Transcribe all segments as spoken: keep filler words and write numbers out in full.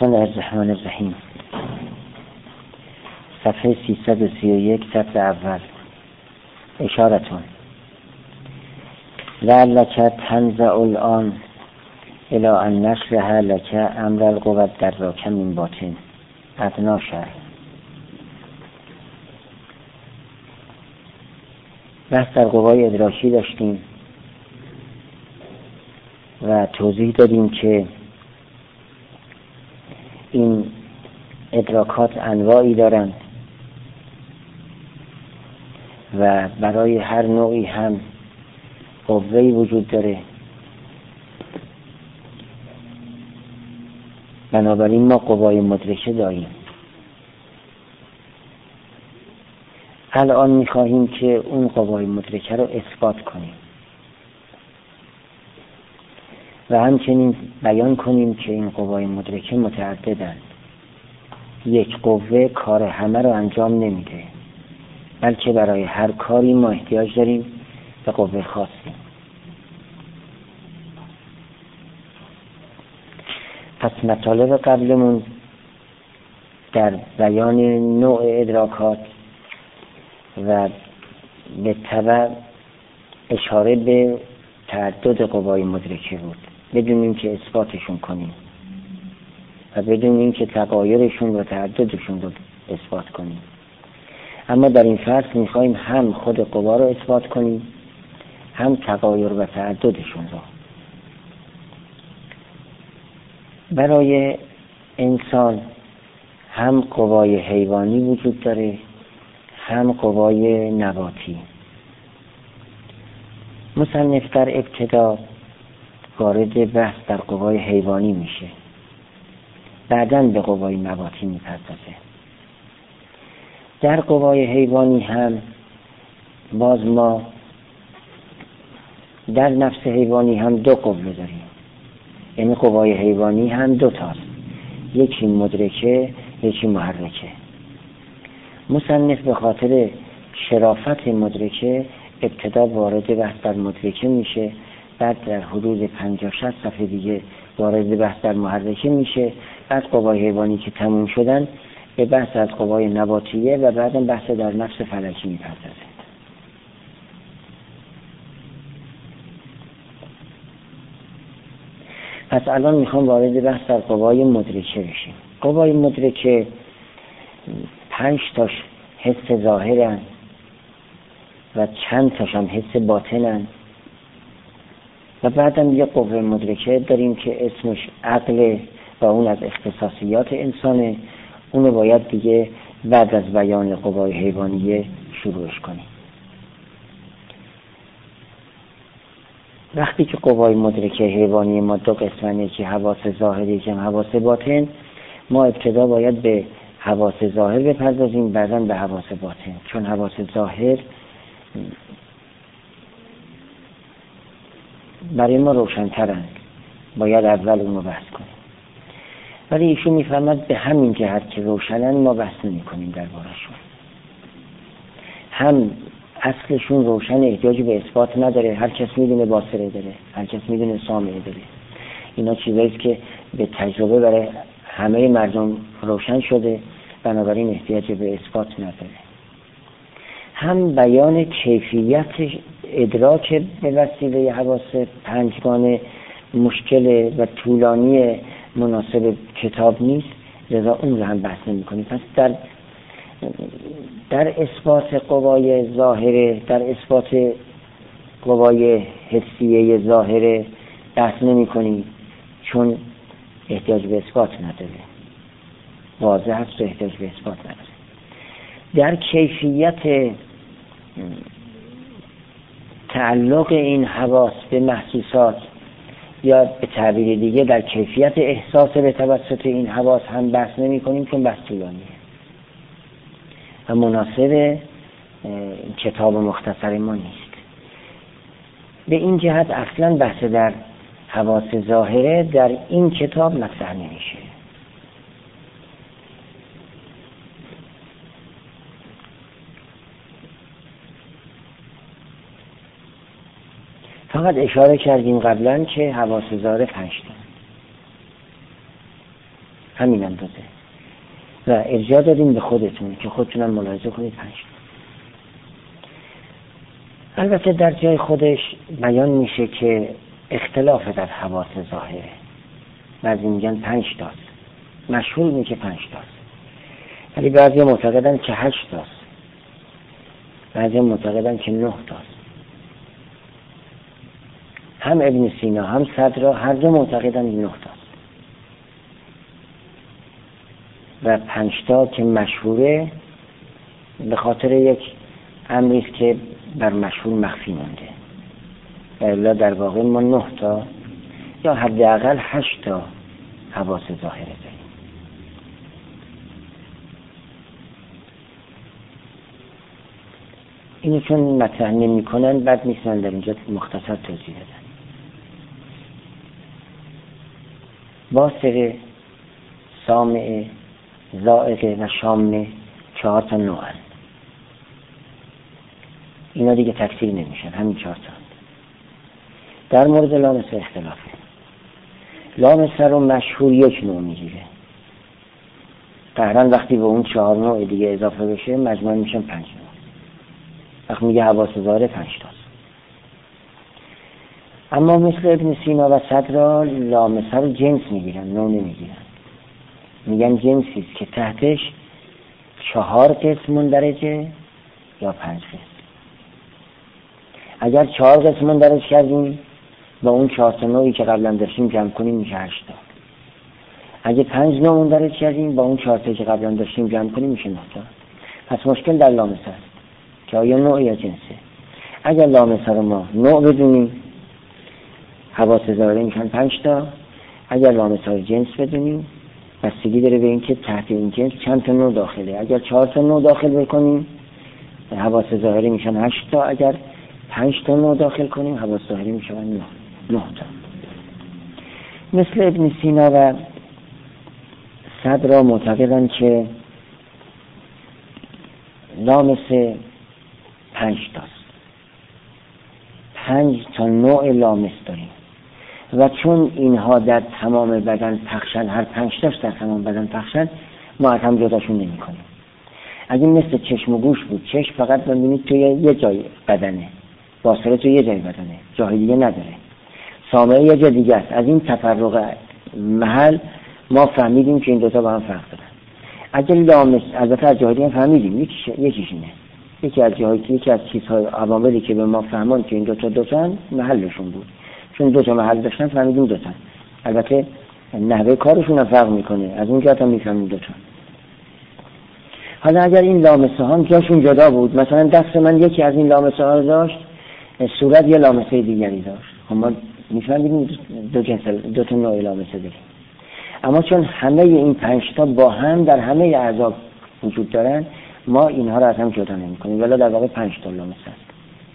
بسم الله الرحمن الرحیم. صفحه سیصد و سی و یک، سطر اول. اشارتون لعلک تنزع الان الی ان نشرح لک امر القوة دراک من باطن ادنا شرح. بحث در قوای ادراکی داشتیم و توضیح دادیم که این ادراکات انواعی دارند و برای هر نوعی هم قوه‌ای وجود داره. بنابراین ما قوای مدرکه داریم. الان می‌خواهیم که اون قوای مدرکه رو اثبات کنیم و همچنین بیان کنیم که این قوای مدرکه متعددند. یک قوه کار همه رو انجام نمیده، بلکه برای هر کاری ما احتیاج داریم به قوه خاصی. پس مطالب قبلمون در بیان نوع ادراکات و به تبع اشاره به تعدد قوای مدرکه بود، بدون اینکه اثباتشون کنیم و بدون اینکه تغایرشون و تعددشون رو اثبات کنیم. اما در این فصل میخوایم هم خود قوا رو اثبات کنیم، هم تغایر و تعددشون رو. برای انسان هم قوای حیوانی وجود داره، هم قوای نباتی. مصنف در ابتدا وارد بحث در قوای حیوانی میشه، بعداً به قوای نباتی میپردازه. در قوای حیوانی هم باز ما در نفس حیوانی هم دو قوه داریم، یعنی قوای حیوانی هم دو تاست، یکی مدرکه یکی محرکه. مصنف به خاطر شرافت مدرکه ابتدا وارد بحث در مدرکه میشه، بعد در حدود پنجاه شصت صفحه دیگه وارد بحث در محرکه میشه، بعد قوای حیوانی که تموم شدن به بحث از قوای نباتیه و بعداً بحث در نفس فلکی میپردازه. پس الان میخوام وارد بحث در قوای مدرکه بشیم. قوای مدرکه پنج تاش حس ظاهرن و چند تاش هم حس باطنن و بعدم یه قوه مدرکه داریم که اسمش عقل و اون از اختصاصیات انسانه. اونو باید دیگه بعد از بیان قوای حیوانیه شروعش کنیم. وقتی که قوای مدرکه حیوانی ما دو قسمه، که حواس ظاهری که حواس باطن، ما ابتدا باید به حواس ظاهر بپردازیم، بعداً به حواس باطن، چون حواس ظاهر برای ما روشن‌ترند، باید اول اونو بحث کنیم. ولی ایشون میفرماد به همین جهت که روشنن ما بحث نمی کنیم درباره‌شون. هم اصلشون روشن، احتیاجی به اثبات نداره، هر کس میدونه باصره داره، هر کس میدونه سامعه داره. اینا چیزاییست که به تجربه برای همه مردم روشن شده، بنابراین احتیاج به اثبات نداره. هم بیان کیفیت ادراک به وسیله حواس پنجگانه مشکل و طولانی مناسب کتاب نیست، لذا اون رو هم بحث نمی کنیم. پس در در اثبات قوای ظاهره، در اثبات قوای حسیه ظاهره بحث نمی کنیم، چون احتیاج به اثبات نداره، واضح هست و احتیاج به اثبات نداره. در کیفیت تعلق این حواس به محسوسات، یا به تعبیر دیگه در کیفیت احساس به توسط این حواس هم بحث نمی کنیم، چون بحث طولانیه و مناسب کتاب مختصر ما نیست. به این جهت اصلا بحث در حواس ظاهره در این کتاب مطرح نمیشه. فقط اشاره کردیم قبلا که حواس ظاهره پنج تا. همین اندازه و ارجاع دادیم به خودتون که خودتونم ملاحظه کنید پنج تا. البته در جای خودش بیان میشه که اختلاف در حواس ظاهره. بعضی میگن پنج تاست، مشهور اینه که پنج تاست، ولی بعضی معتقدن که هشت تاست، بعضی معتقدن که نه تاست. هم ابن سینا هم صدرا هر دو معتقدن نه تاست و پنج تا که مشهوره به خاطر یک امری است که بر مشهور مخفی مونده و الا در واقع ما نه تا یا حداقل هشت تا حواس ظاهره داریم. اینو چون مطرح نمی کنن بد نیستن در اینجا مختصر توضیح بدن. باصره، سامعه، ذائقه و شامه چهار تا نوعن. اینا دیگه تکثیر نمیشن، همین چهار تا. در مورد لامسه اختلافه. لامسه رو مشهور یک نوع میگیره، قهرن وقتی به اون چهار نوع دیگه اضافه بشه مجموع میشن پنج نوع. وقتی میگه حواس ظاهره پنج تاست. اما مثل ابن سینا و صدرا لامسه رو جنس میگیرن، نوع نمیگیرن. میگن جنسیست که تحتش چهار قسم مندرجه یا پنج قسم. اگر چهار قسم مندرج کردیم با اون چهار تا نوعی که قبلا داشتیم جمع کنیم میشه هشت تا. اگه پنج نوع مندرج کردیم با اون چهار تا که قبلا داشتیم جمع کنیم میشه نه تا. پس مشکل در لامسه است که آیا نوع یا جنسه. اگر لامسه رو ما نوع بدونیم حواس ظاهره میشن پنج تا. اگر لامسه رو جنس بدونیم بستگی داره به این که تحت این جنس چند تا نوع داخله. اگر چهار تا نوع داخل بکنیم حواس ظاهره میشن هشت تا. اگر پنج تا نوع داخل کنیم حواس ظاهره میشن نه نه تا. مثل ابن سینا و صدرا معتقدن که لامسه پنج تاست. پنج تا نوع لامس داریم و چون اینها در تمام بدن پخشن، هر پنج تاش در تمام بدن پخشن، ما از هم جداشون نمی کنیم. اگه مثل چشم و گوش بود، چشم فقط ببینید توی یه جای بدنه، باصره توی یه جای بدنه، جای دیگه نداره. سامعه یه جای دیگه است. از این تفرق محل ما فهمیدیم که این دوتا با هم فرق دارن. اگه لامس، البته از جای دیگه فهمیدیم یکیش یکیش اینه. یکی از جاهایی که یکی از چیزهای عواملی که به ما فهمان که این دوتا دوتان محلشون بود، چون دوتا محل داشتن فهمیدیم دوتان. البته نحوه کارشون هم فرق میکنه، از اون جهت هم میفهمیم دوتان. حالا اگر این لامسه ها جاشون جدا بود، مثلا دست من یکی از این لامسه ها رو داشت، صورت یه لامسه دیگری داشت، خب ما میفهمیم دو جنس دو تا نوع لامسه داریم. اما چون همه این پنج تا با هم در همه اعضا وجود دارن، ما اینها رو از هم جدا نمی‌کنیم، ولی در واقع پنج تا لامسه است.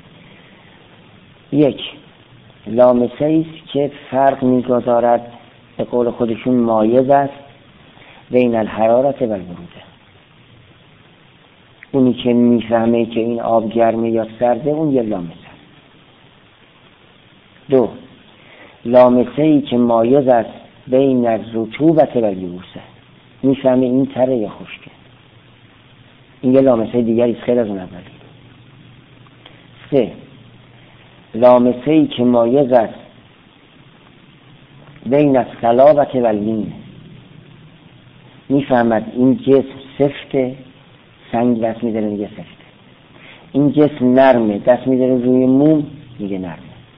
یک، لامسه است که فرق می‌گذارد، به قول خودشون مایز است، بین الحرارت و البروده. اونی که میفهمه که این آب گرمه یا سرده، اون یه لامسه است. دو، لامسه ای که مایز است بین الرطوبت و الیبوسه، میفهمه این تره یا خشکه، این یه لامسه دیگری است خیلی از اون اولی. سه، لامسه ای که مایز است بین الصلابت و اللین، میفهمد این جسم سفته، سنگ دست میداره میگه سفته، این جسم نرمه، دست میداره روی موم میگه نرمه.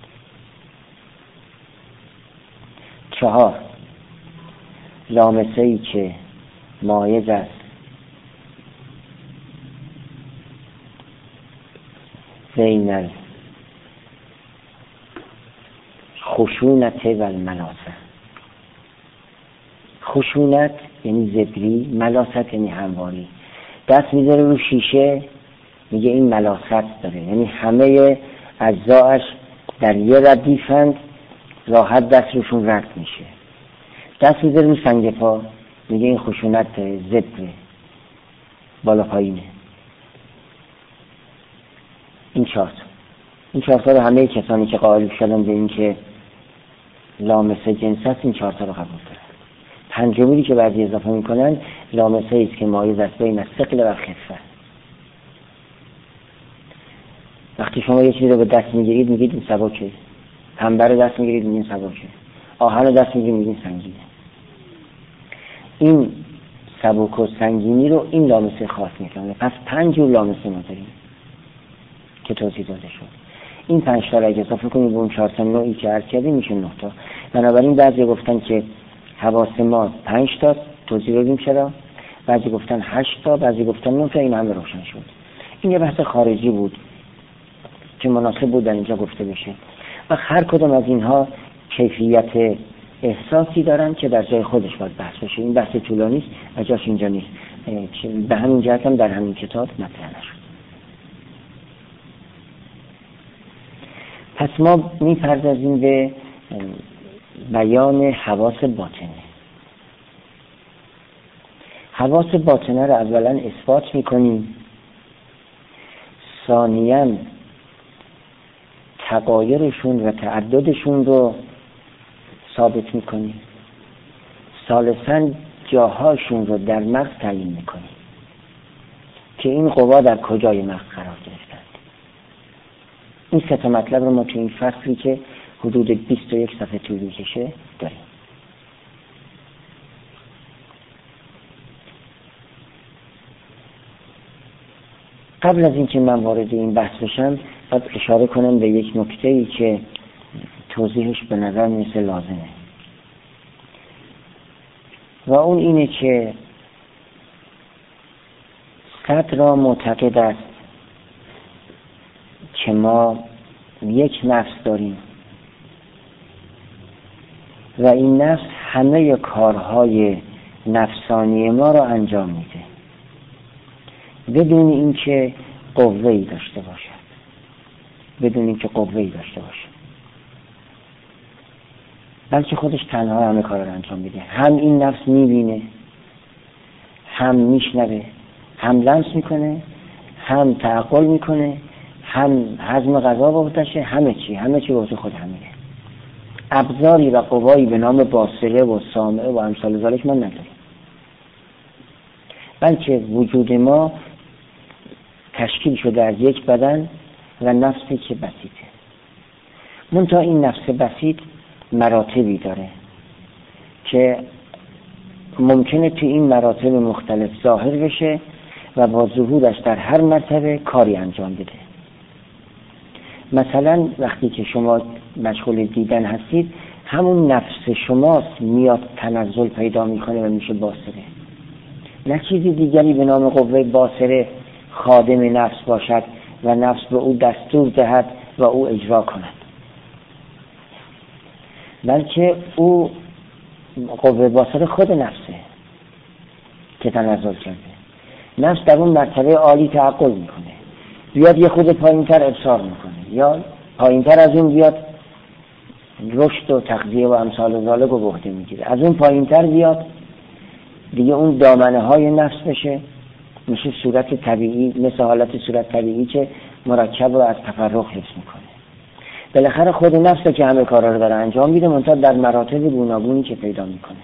چهار، لامسه ای که مایز است بین خشونت و الملاسه. خشونت یعنی زبری، ملاست یعنی همواری. دست میذاره رو شیشه میگه این ملاست داره، یعنی همه اجزاش در یه ردیفند، راحت دست روشون رد میشه. دست میذاره رو سنگ پا میگه این خشونت زبره، بالا پایینه. این چهار این چهار تا رو همه کسانی که قائل شدن به این که لامسه جنس است این چهار تا رو قبول دارن. پنجمی که بعضی اضافه میکنن لامسه است که مایز است بین الثقل و خفه. وقتی شما یه چیزی رو به دست میگیرید میگید این سبکه، پنبه رو دست میگیرید میگید سبکه، آهن رو دست میگیرید میگید سنگینه. این سبک و سنگینی رو این لامسه خاص میکنه. پس پنج جور لامسه ما داریم که توضیح داده شد. این پنج تا را اگه اضافه کنید به اون چهار تا نوعی که عرض کردیم میشه نه تا. بنابراین بعضی گفتن که حواس ما پنج تا، توضیح دادیم چرا، بعضی گفتن هشت تا، بعضی گفتن نه تا. این همه روشن شد. این یه بحث خارجی بود که مناسب بود در اینجا گفته بشه و هر کدوم از اینها کیفیت احساسی دارن که در جای خودش باید بحث بشه. این بحث طولانی است و جاش اینجا نیست. به همین جهت هم در همین کتاب مطرح نشد. پس ما میپردازیم به بیان حواس باطنه. حواس باطنه رو اولا اثبات میکنیم، ثانیاً تغایرشون و تعددشون رو ثابت میکنیم، ثالثاً جاهاشون رو در مغز تعیین میکنیم که این قوا در کجای مغز قرار گرفتند. این سه تا مطلب رو ما تو این فصلی که حدود بیست و یک صفحه طول میکشه داریم. قبل از اینکه من وارد این بحث بشم باید اشاره کنم به یک نکته‌ای که توضیحش به نظر میرسه لازمه و اون اینه که صدر معتقد است که ما یک نفس داریم و این نفس همه کارهای نفسانی ما را انجام میده بدون اینکه قوه‌ای داشته باشد، بدون اینکه قوه‌ای داشته باشه، بلکه خودش تنها همه کار را انجام میده. هم این نفس میبینه، هم میشنوه، هم لمس میکنه، هم تعقل میکنه، هم هضم غذا بودشه، همه چی همه چی واسه خود همینه. ابزاری و قوایی به نام باصره و سامعه و امثال ذالک ما نداریم، بلکه وجود ما تشکیل شده از یک بدن و نفسی که بسیطه. منتها این نفس بسیط مراتبی داره که ممکنه تو این مراتب مختلف ظاهر بشه و با ظهورش در هر مرتبه کاری انجام بده. مثلا وقتی که شما مشغول دیدن هستید، همون نفس شماست میاد تنزل پیدا میکنه و میشه باصره، نه چیزی دیگری به نام قوه باصره خادم نفس باشد و نفس به او دستور دهد و او اجرا کند، بلکه او قوه باصره خود نفسه که تنزل کرده. نفس در اون مرتبه عالی تعقل میکنه، بیاد یه خود پایین تر ابصار میکنه یا پایین تر از اون بیاد رشد و تغذیه و امثال ذالک رو به عهده میگیره، از اون پایین تر بیاد دیگه اون دامنه های نفس بشه، میشه صورت طبیعی، مثل حالت صورت طبیعی که مرکب رو از تفرق حفظ میکنه. بالاخره خود نفسه که همه کارا رو داره انجام میده، منتها در مراتب گوناگونی که پیدا میکنه.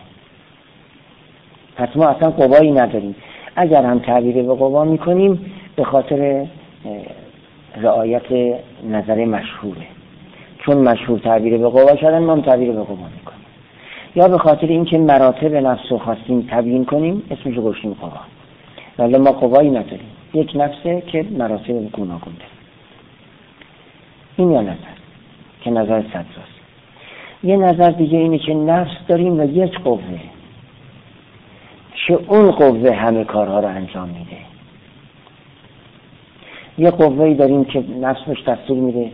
پس ما اصلا قوایی نداریم. اگر هم تعبیر به قوا میکنیم به خاطر رعایت نظر مشهوره، چون مشهور تعبیر به قوا شدن ما هم تعبیر به قوا میکنیم، یا به خاطر اینکه مراتب نفس رو خواستیم تبیین کنیم اسمش رو گذاشتیم قوا، ولی ما قوایی نداریم، یک نفسه که مراتب گوناگون داره. این یه نظر که نظر صدراست. یه نظر دیگه اینه که نفس داریم و یک قوه که اون قوه همه کارها رو انجام میده. یه قوه‌ای داریم که نفس بهش دستور میده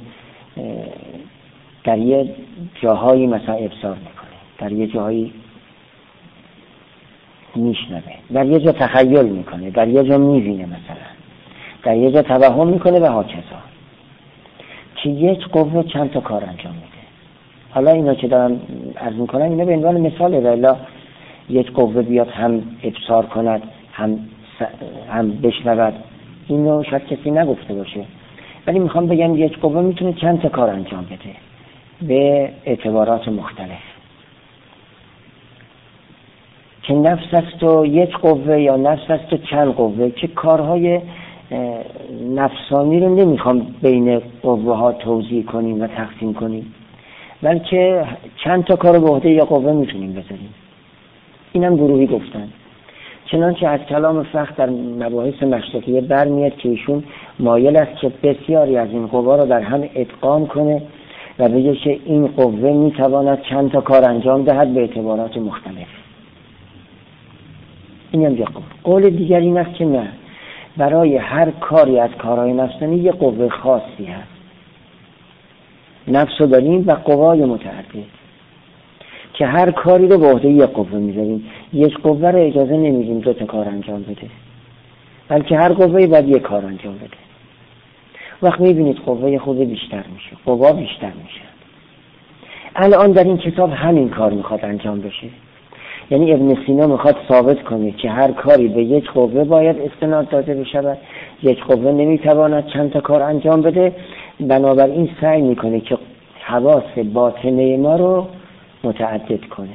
در یه جاهایی مثلا ابصار میکنه، در یه جاهایی میشنوه، در یه جا تخیل میکنه، در یه جا میبینه، مثلا در یه جا توهم میکنه و هاکذا، که یک قوه چند تا کار انجام میده. حالا اینا که دارم عرض میکنم اینا به عنوان مثاله، ولی یک قوه بیاد هم ابصار کند هم هم بشنود، اینو شاید کسی نگفته باشه، ولی میخوام بگم یک قوه میتونه چند تا کار انجام بده به اعتبارات مختلف. که نفس است و یک قوه یا نفس است و چند قوه، که کارهای نفسانی رو نمیخوام بین قوه ها توزیع کنیم و تقسیم کنیم، بلکه چند تا کار به عهده یک قوه میتونیم بذاریم. اینم گروهی گفتن. چنانچه از کلام فقه در مباحث مشرقیه برمیاد که ایشون مایل است که بسیاری از این قوا رو در هم ادغام کنه و بگه که این قوه میتواند چند تا کار انجام دهد به اعتبارات مختلف. این هم یک قول. قول دیگر این است که نه، برای هر کاری از کارهای نفسانی یک قوه خاصی هست. نفس رو داریم و قوای متعدد که هر کاری رو به عهده یک قوه میذاریم. یک قوه رو اجازه نمیدیم دو تا کار انجام بده، بلکه هر قوه باید یک کار انجام بده. وقت میبینید قوه خود بیشتر میشه، قوا بیشتر میشه. الان در این کتاب همین کار میخواد انجام بشه. یعنی ابن سینا میخواد ثابت کنه که هر کاری به یک قوه باید استناد داده بشه، یک قوه نمیتواند چند تا کار انجام بده. بنابراین سعی میکنه که حواس باطنه ما رو متعدد کنه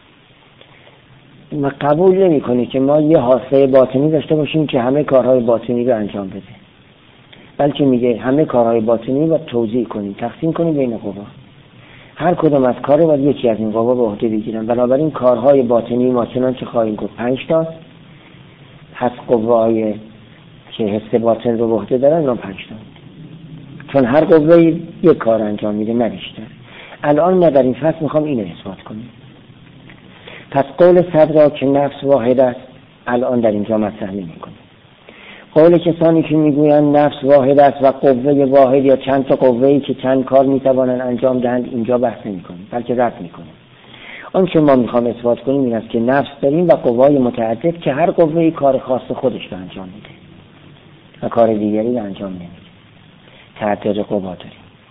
و قبول نمیکنه که ما یه حاسه باطنی داشته باشیم که همه کارهای باطنی رو انجام بده، بلکه میگه همه کارهای باطنی رو توزیع کنیم، تقسیم کنیم بین قوا. هر کدوم از کار باید یکی از این قوا به عهده بگیرن. بنابراین کارهای باطنی ما چنانچه خواهیم گفت پنج تا هست، قوای که حس باطن رو به عهده دارن اون پنج تا، چون هر قوه یک کار انجام میده نه بیشتر. الان ما در این فصل میخوام اینو اثبات کنیم. پس قول صدرا که نفس واحد است الان در اینجا مطرح نمی‌کنه. قول کسانی که میگویند نفس واحد است و قوه واحد یا چند تا قوه‌ای که چند کار میتوانند انجام دهند اینجا بحث نمی‌کنیم، بلکه رد می‌کنیم. آن که ما میخوام اثبات کنیم این است که نفس داریم و قوای متعدد که هر قوه‌ای کار خاص خودش رو انجام میده و کار دیگری رو انجام نمیده. تعدد قوا داریم.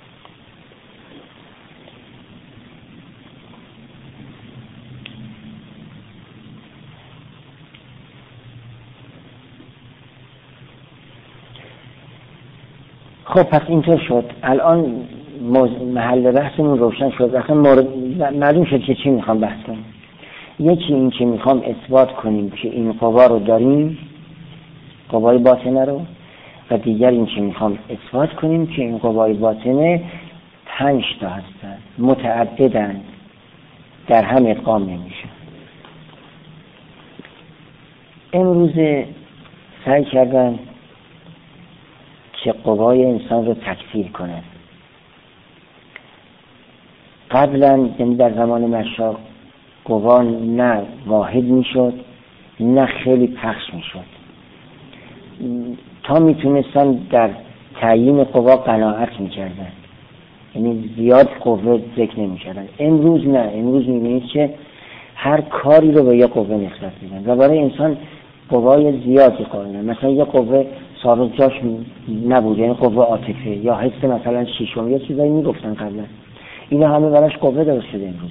خب پس اینطور شد. الان محل بحثمون روشن شد. اصلا معلوم شد که چی میخوام بحث کنیم. یکی این که میخوام اثبات کنیم که این قوا رو داریم، قوای باطنه رو، و دیگر این که میخوام اثبات کنیم که این قوای باطنه پنج تا هستن، متعددن، در هم ادغام نمیشه. امروز سعی کردن که قوای انسان رو تکثیر کنن. قبلا یعنی در زمان مشاق قوا نه واحد میشد نه خیلی پخش میشد، تا میتونستن در تعیین قوا قناعت میکردن، یعنی زیاد قوه ذکر نمیکردن. امروز نه، امروز میبینید که هر کاری رو به یه قوه نسبت میدن و برای انسان قوای زیادی قائلن. مثلا یه قوه ثابت جاش نبود، یعنی قوه عاطفه یا حس مثلا شیشم یا چیزایی میگفتن قبلا، اینا همه براش قوه درست شده. امروز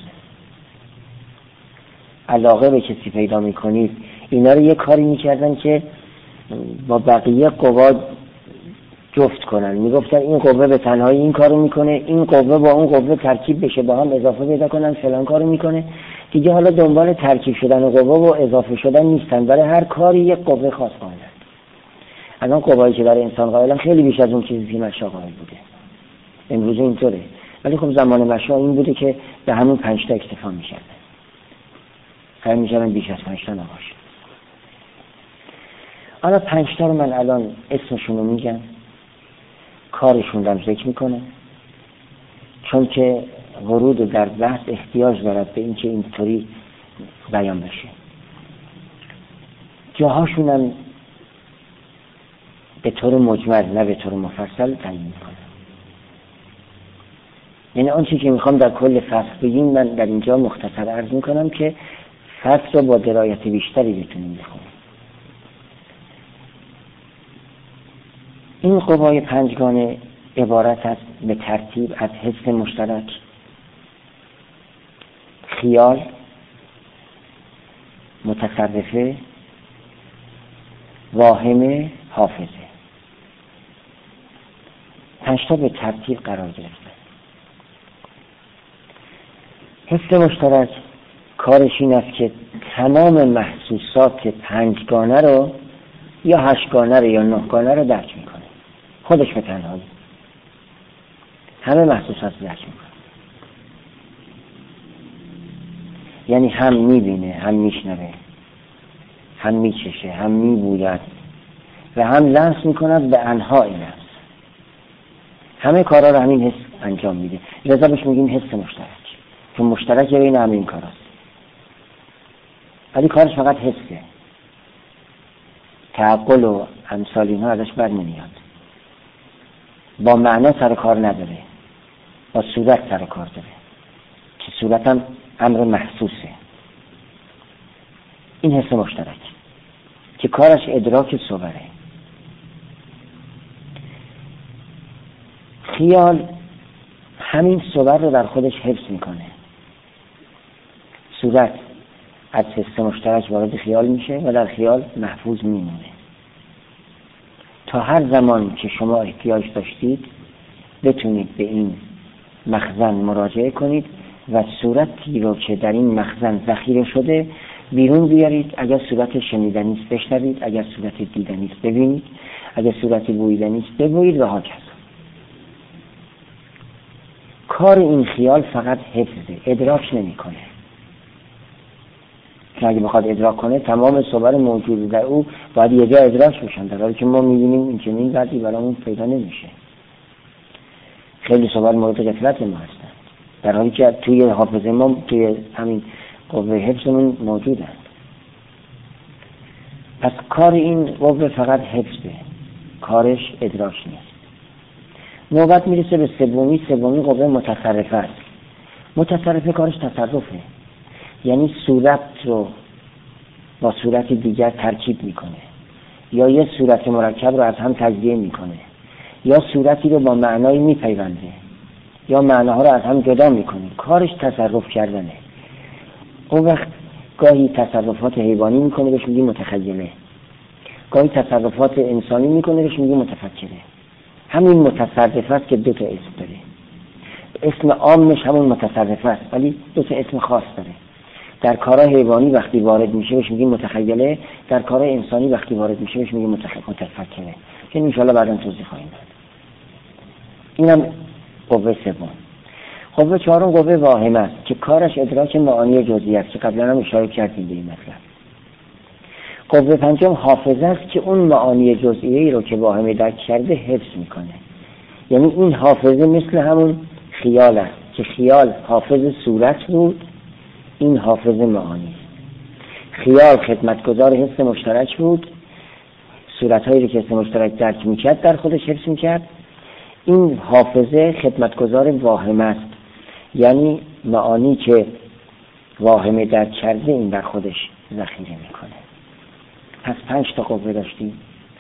علاقه به کسی پیدا میکنید، اینا رو یه کاری میکردن که با بقیه قوا جفت کنن. میگفتن این قوه به تنهایی این کارو میکنه، این قوه با اون قوه ترکیب بشه با هم اضافه پیدا کنن فلان کارو میکنه. دیگه حالا دنبال ترکیب شدن قوا و اضافه شدن نیستن، برای هر کاری یک قوه خاص قائلن. الان قوایی که برای انسان قائلن خیلی بیش از اون چیزی که مشا قائل بوده. امروز اینطوره، ولی خب زمان مشا این بوده که به همون پنج تا اکتفا میشن، خیلی میشن بیش از پنج تا نباشه. حالا پنج تا رو من الان اسمشون رو میگم، کارشون رو ذکر میکنم، چون که ورود در بحث احتیاج دارد به این که اینطوری بیان بشه. جاهاشون هم به طور مجمل نه به طور مفصل تعیین میکنم. یعنی آنچه که میخوام در کل فصل بگیم من در اینجا مختصر عرض میکنم که فصل رو با درایت بیشتری بتونیم بخونیم. این قوای پنجگانه عبارت است به ترتیب از حس مشترک، خیال، متصرفه، واهمه، حافظه. پنجتا به ترتیب قرار گرفته. حس مشترک کارش این است که تمام محسوسات پنجگانه رو یا هشتگانه رو یا نهگانه رو درک میکنه، خودش به تنهایی همه محسوسات رو درک میکنه. یعنی هم میبینه، هم میشنوه، هم میچشه، هم میبوید و هم لمس میکند به انواع لمس. همه کارا رو همین حس انجام میده. لذا بهش میگیم حس مشترک، چون مشترک بین همه این کاراست. ولی کارش فقط حسه، تعقل و امثال اینها ازش بر نمیاد. با معنا سر کار نداره، با صورت سر کار داره که صورت هم امر محسوسه. این حس مشترک که کارش ادراک صوره. خیال همین صور رو در خودش حفظ میکنه. صورت از حس مشترک وارد خیال میشه و در خیال محفوظ میمونه تا هر زمان که شما احتیاج داشتید بتونید به این مخزن مراجعه کنید و صورتی رو که در این مخزن ذخیره شده بیرون بیارید. اگر صورت شنیدنی است بشنوید، اگر صورت دیدنی است ببینید، اگر صورت بویدنی است ببویید و هاکذا. کار این خیال فقط حفظه، ادراک نمیکنه. که اگه بخواد ادراک کنه تمام صور موجود در او باید یه جا ادراک بشن، در حالی که ما میبینیم این چنین وضعی برامون پیدا نمیشه. خیلی صور مورد غفلت ما هستن در حالی که توی حافظه ما، توی همین قوه حفظمون موجودن. پس کار این قوه فقط حفظه، کارش ادراک نیست. نوبت میرسه به سومی. سومی قوه متصرفه است. متصرفه کارش تصرفه، یعنی صورت رو با صورت دیگر ترکیب میکنه، یا یه صورت مرکب رو از هم تجزیه میکنه، یا صورتی رو با معنایی میپیونده، یا معناها رو از هم جدا میکنه. کارش تصرف کردنه. اون وقت گاهی تصرفات حیوانی میکنه بهش میگیم متخیله، گاهی تصرفات انسانی میکنه بهش میگیم متفکره. همین متصرف است که دو تا اسم داره. اسم عامش همون متصرف است ولی دو تا اسم خاص داره. در کارهای حیوانی وقتی وارد میشه بهش میگیم متخیله، در کارهای انسانی وقتی وارد میشه بهش میگیم متفکره که ان شاءالله بعداً توضیح خواهیم داد. اینم قوه سوم. قوه چهارم قوه واهمه است که کارش ادراک معانی جزئی است که قبلا هم اشاره کردیم به این مطلب. قوه پنجم حافظه است که اون معانی جزئی رو که واهمه درک کرده حفظ میکنه. یعنی این حافظه مثل همون خیال است که خیال حافظ صورت بود، این حافظ معانی. خیال خدمتگزار حس مشترک بود، صورت‌هایی رو که حس مشترک درک میکرد در خودش حفظ میکرد. این حافظه خدمتگزار واهمه است، یعنی معانی که واهمه درک کرده این در خودش ذخیره میکنه. پس پنج تا قوه داشتیم.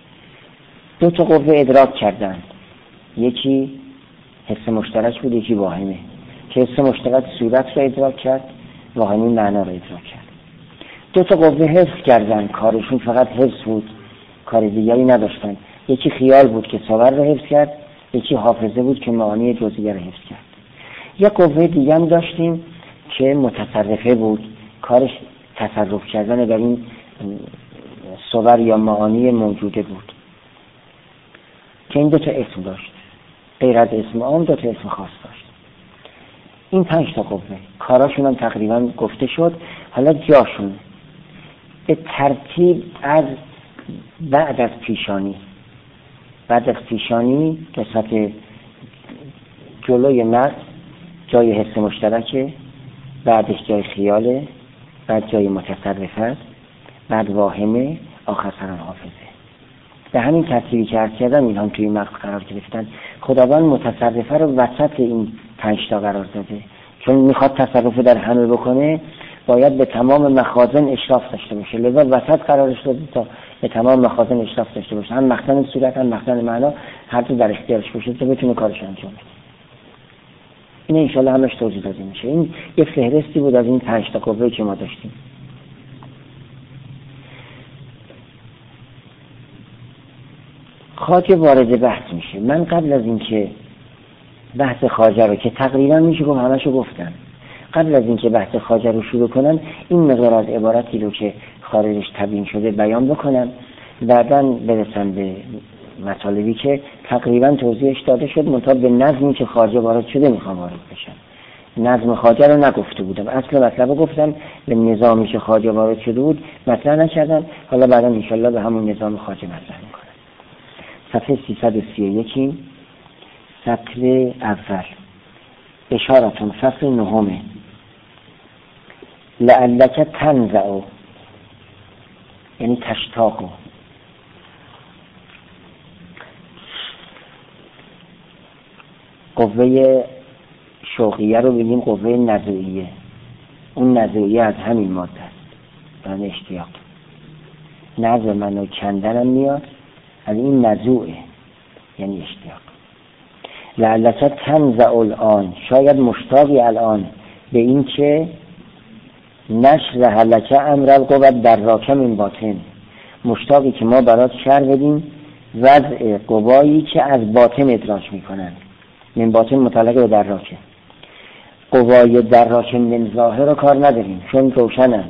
دو تا قوه ادراک کردن، یکی حس مشترک بود، یکی واهمه. که حس مشترک صورت رو ادراک کرد، واهمه معنا رو ادراک کرد. دو تا قوه حفظ کردن، کارشون فقط حفظ بود، کار دیگری نداشتن. یکی خیال بود که صور رو حفظ کرد، یکی حافظه بود که معانی جزئی رو حفظ کرد. یک قوه دیگه هم داشتیم که متصرفه بود، کارش تصرف کردن در این صور یا معانی موجوده بود که این دو تا اسم داشت، غیر از اسم عام دو تا اسم خاص داشت. این پنج تا قوه کاراشون هم تقریبا گفته شد. حالا جاشون به ترتیب از بعد از پیشانی. بعد از پیشانی قسمت جلوی مغز جای حس مشترکه، بعدش جای خیاله، بعد جای متصرفه، بعد واهمه، آخر سران حافظه. به همین ترتیبی که عرض کردم این هم توی مغز قرار گرفتن. خداوند متصرفه رو وسط این پنج تا قرار داده، چون میخواد تصرفه در همه بکنه باید به تمام مخازن اشراف داشته باشه، لذا وسط قرارش داده تا به تمام مخازن اشراف داشته باشه، هم مخزن صورت هم مخزن معنا، هر دو در اختیارش باشه تا بتونه کارش انجام بده. این ان شاءالله همش توضیح داده میشه. این یه فهرستی بود از این پنج تا قوه که ما داشتیم. خواجه وارد بحث میشه. من قبل از اینکه بحث خواجه رو که تقریبا میشه گفت همشو گفتم، قبل از اینکه بحث خواجه رو شروع کنم این مقدار از عبارتی رو که خارجش تبیین شده بیان بکنم، بعداً برسم به مطالبی که تقریباً توضیحش داده شد، منتها به نظمی که خواجه وارد شده میخوام وارد بشم. نظم خواجه رو نگفته بودم، اصل مطلب رو گفتم، به نظامی که خواجه وارد شده بود مطرح نکردم، حالا بعدا انشالله به همون نظام خواجه مطرح میکنم. صفحه سیصد و سی و یک، سطر اول، اشارتون، فصل نهمه. لعلک تنزع، یعنی تشتاق، قوه شوقیه رو بگیم قوه نزوعیه، اون نزوعیه از همین ماده است، یعنی اشتیاق. نزع منو کندنم میاد از این نزوعه، یعنی اشتیاق. لعلک تنزع الان، شاید مشتاقی الان به این که نشرح لک امر القوة در راکم من باطن، مشتاقی که ما برات شرح بدیم وضع قوایی که از باطن ادراک میکنن. من باطن متعلق به در راکم، قوای در راکم من ظاهر رو کار نداریم چون روشنن،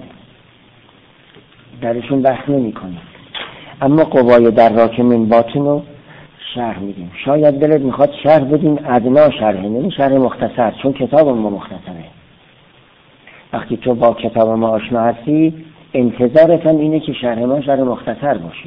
درشون بحث نمی کنیم، اما قوای در راکم من باطن رو شرح میدیم. شاید دلت میخواد شرح بدیم ادنا شرح، یعنی شرح مختصر، چون کتاب ما مختصره. وقتی تو با کتاب ما آشنا هستی انتظارت هم اینه که شرح ما شرح مختصر باشه.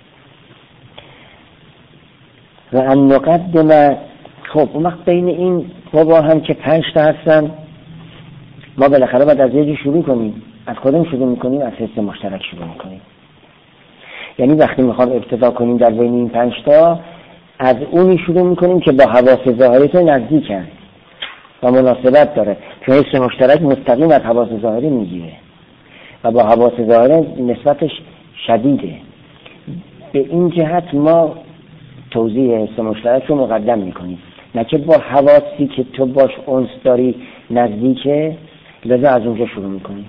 و ان نقدم، خب اون وقت بین این قوا هم که پنج تا هستن، ما بالاخره باید از یه جا شروع کنیم. از کدوم شروع میکنیم؟ از حس مشترک شروع میکنیم. یعنی وقتی میخوام ابتدا کنیم در بین این پنج تا، از اونی شروع میکنیم که با حواس ظاهری تو نزدیکن و مناسبت داره، چون حس مشترک مستقیم از حواس ظاهری میگیره و با حواس ظاهری نسبتش شدیده. به این جهت ما توضیح حس مشترک رو مقدم میکنیم، نه که با حواسی که تو باش انس داری نزدیکه لذا از اونجا شروع میکنیم.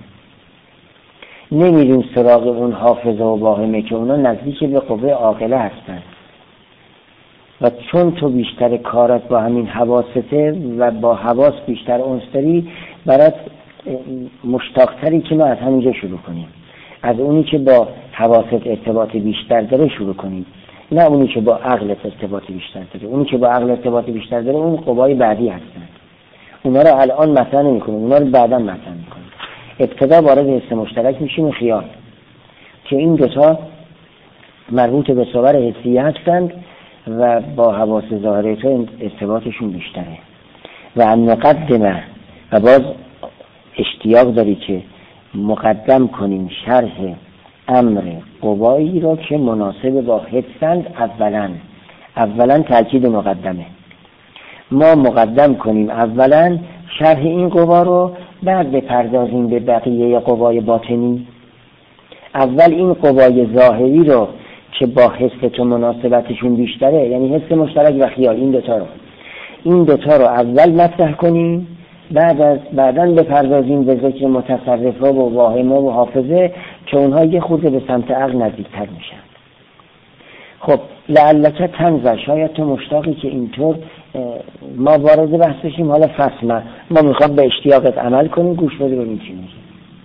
نمیریم سراغ اون حافظه و واهمه که اونا نزدیک به قوه عاقله هستن و چون تو بیشتر کارت با همین حواسته و با حواس بیشتر انس داری، برات مشتاقتری که ما از همینجا شروع کنیم، از اونی که با حواست ارتباط بیشتر داره شروع کنیم، نه اونی که با عقلت ارتباط بیشتر داره. اونی که با عقل ارتباط بیشتر داره اون قوای بعدی هستن، اونا رو الان مطرح نمی‌کنیم، اونا رو بعدا مطرح می‌کنیم. ابتدا وارد حس مشترک میشیم و خیال، که این دوتا مربوط به صور حسیه هستند و با حواس ظاهری تو ارتباطشون بیشتره. و ان نقدم، و باز اشتیاق داری که مقدم کنیم شرح امر قوایی را که مناسب با حسند. اولا اولا تاکید مقدمه، ما مقدم کنیم اولا شرح این قوا رو، بعد بپردازیم به بقیه قوای باطنی. اول این قوای ظاهری رو که با حس تو مناسبتشون بیشتره، یعنی حس مشترک و خیال، این دوتا رو این دوتا رو اول مطرح کنیم، بعد از بعداً بپردازیم به ذکر متصرفه و واهمه و حافظه که اونها یه خورده به سمت عقل نزدیکتر میشن. خب لعلک تنزع، شاید تو مشتاقی که اینطور ما وارد بحث بشیم. حالا فصل ما میخوام به اشتیاقت عمل کنیم، گوش بده ببین چی میگه.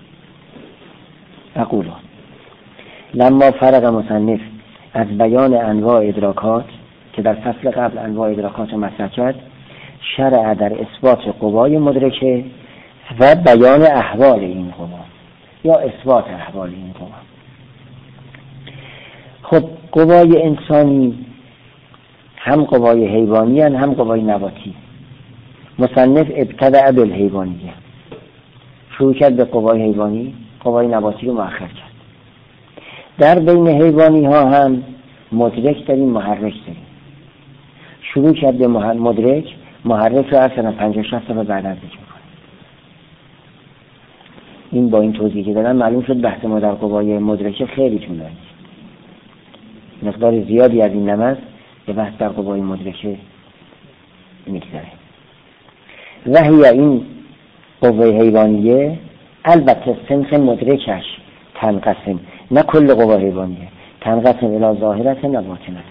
اقول لما فرغ مصنف از بیان انواع ادراکات، که در فصل قبل انواع ادراکات رو مطرح کرد، شرع در اثبات قوای مدرکه و بیان احوال این قوا یا اثبات احوال این قوا. خب قوای انسانی هم قوای حیوانی هن هم قوای نباتی. مصنف ابتدع بالحیوانیه، شروع کرد به قوای حیوانی، قوای نباتی رو مؤخر کرد. در بین حیوانی ها هم مدرک داریم، محرک داریم. شروع کرد به مدرک، محرک رو اصلا پنجاه شصت تا بعد از ذکر میکنه. این با این توضیحی که دادم معلوم شد بحث ما در قوای مدرکه خیلی طولانی، مقدار زیادی از این نماز به بحث در قوای مدرکه میگذره. و هی این قوه حیوانیه البته سنخ مدرکش تنقسم، نه کل قوه حیوانیه، تنقسم الی ظاهرت و باطنت.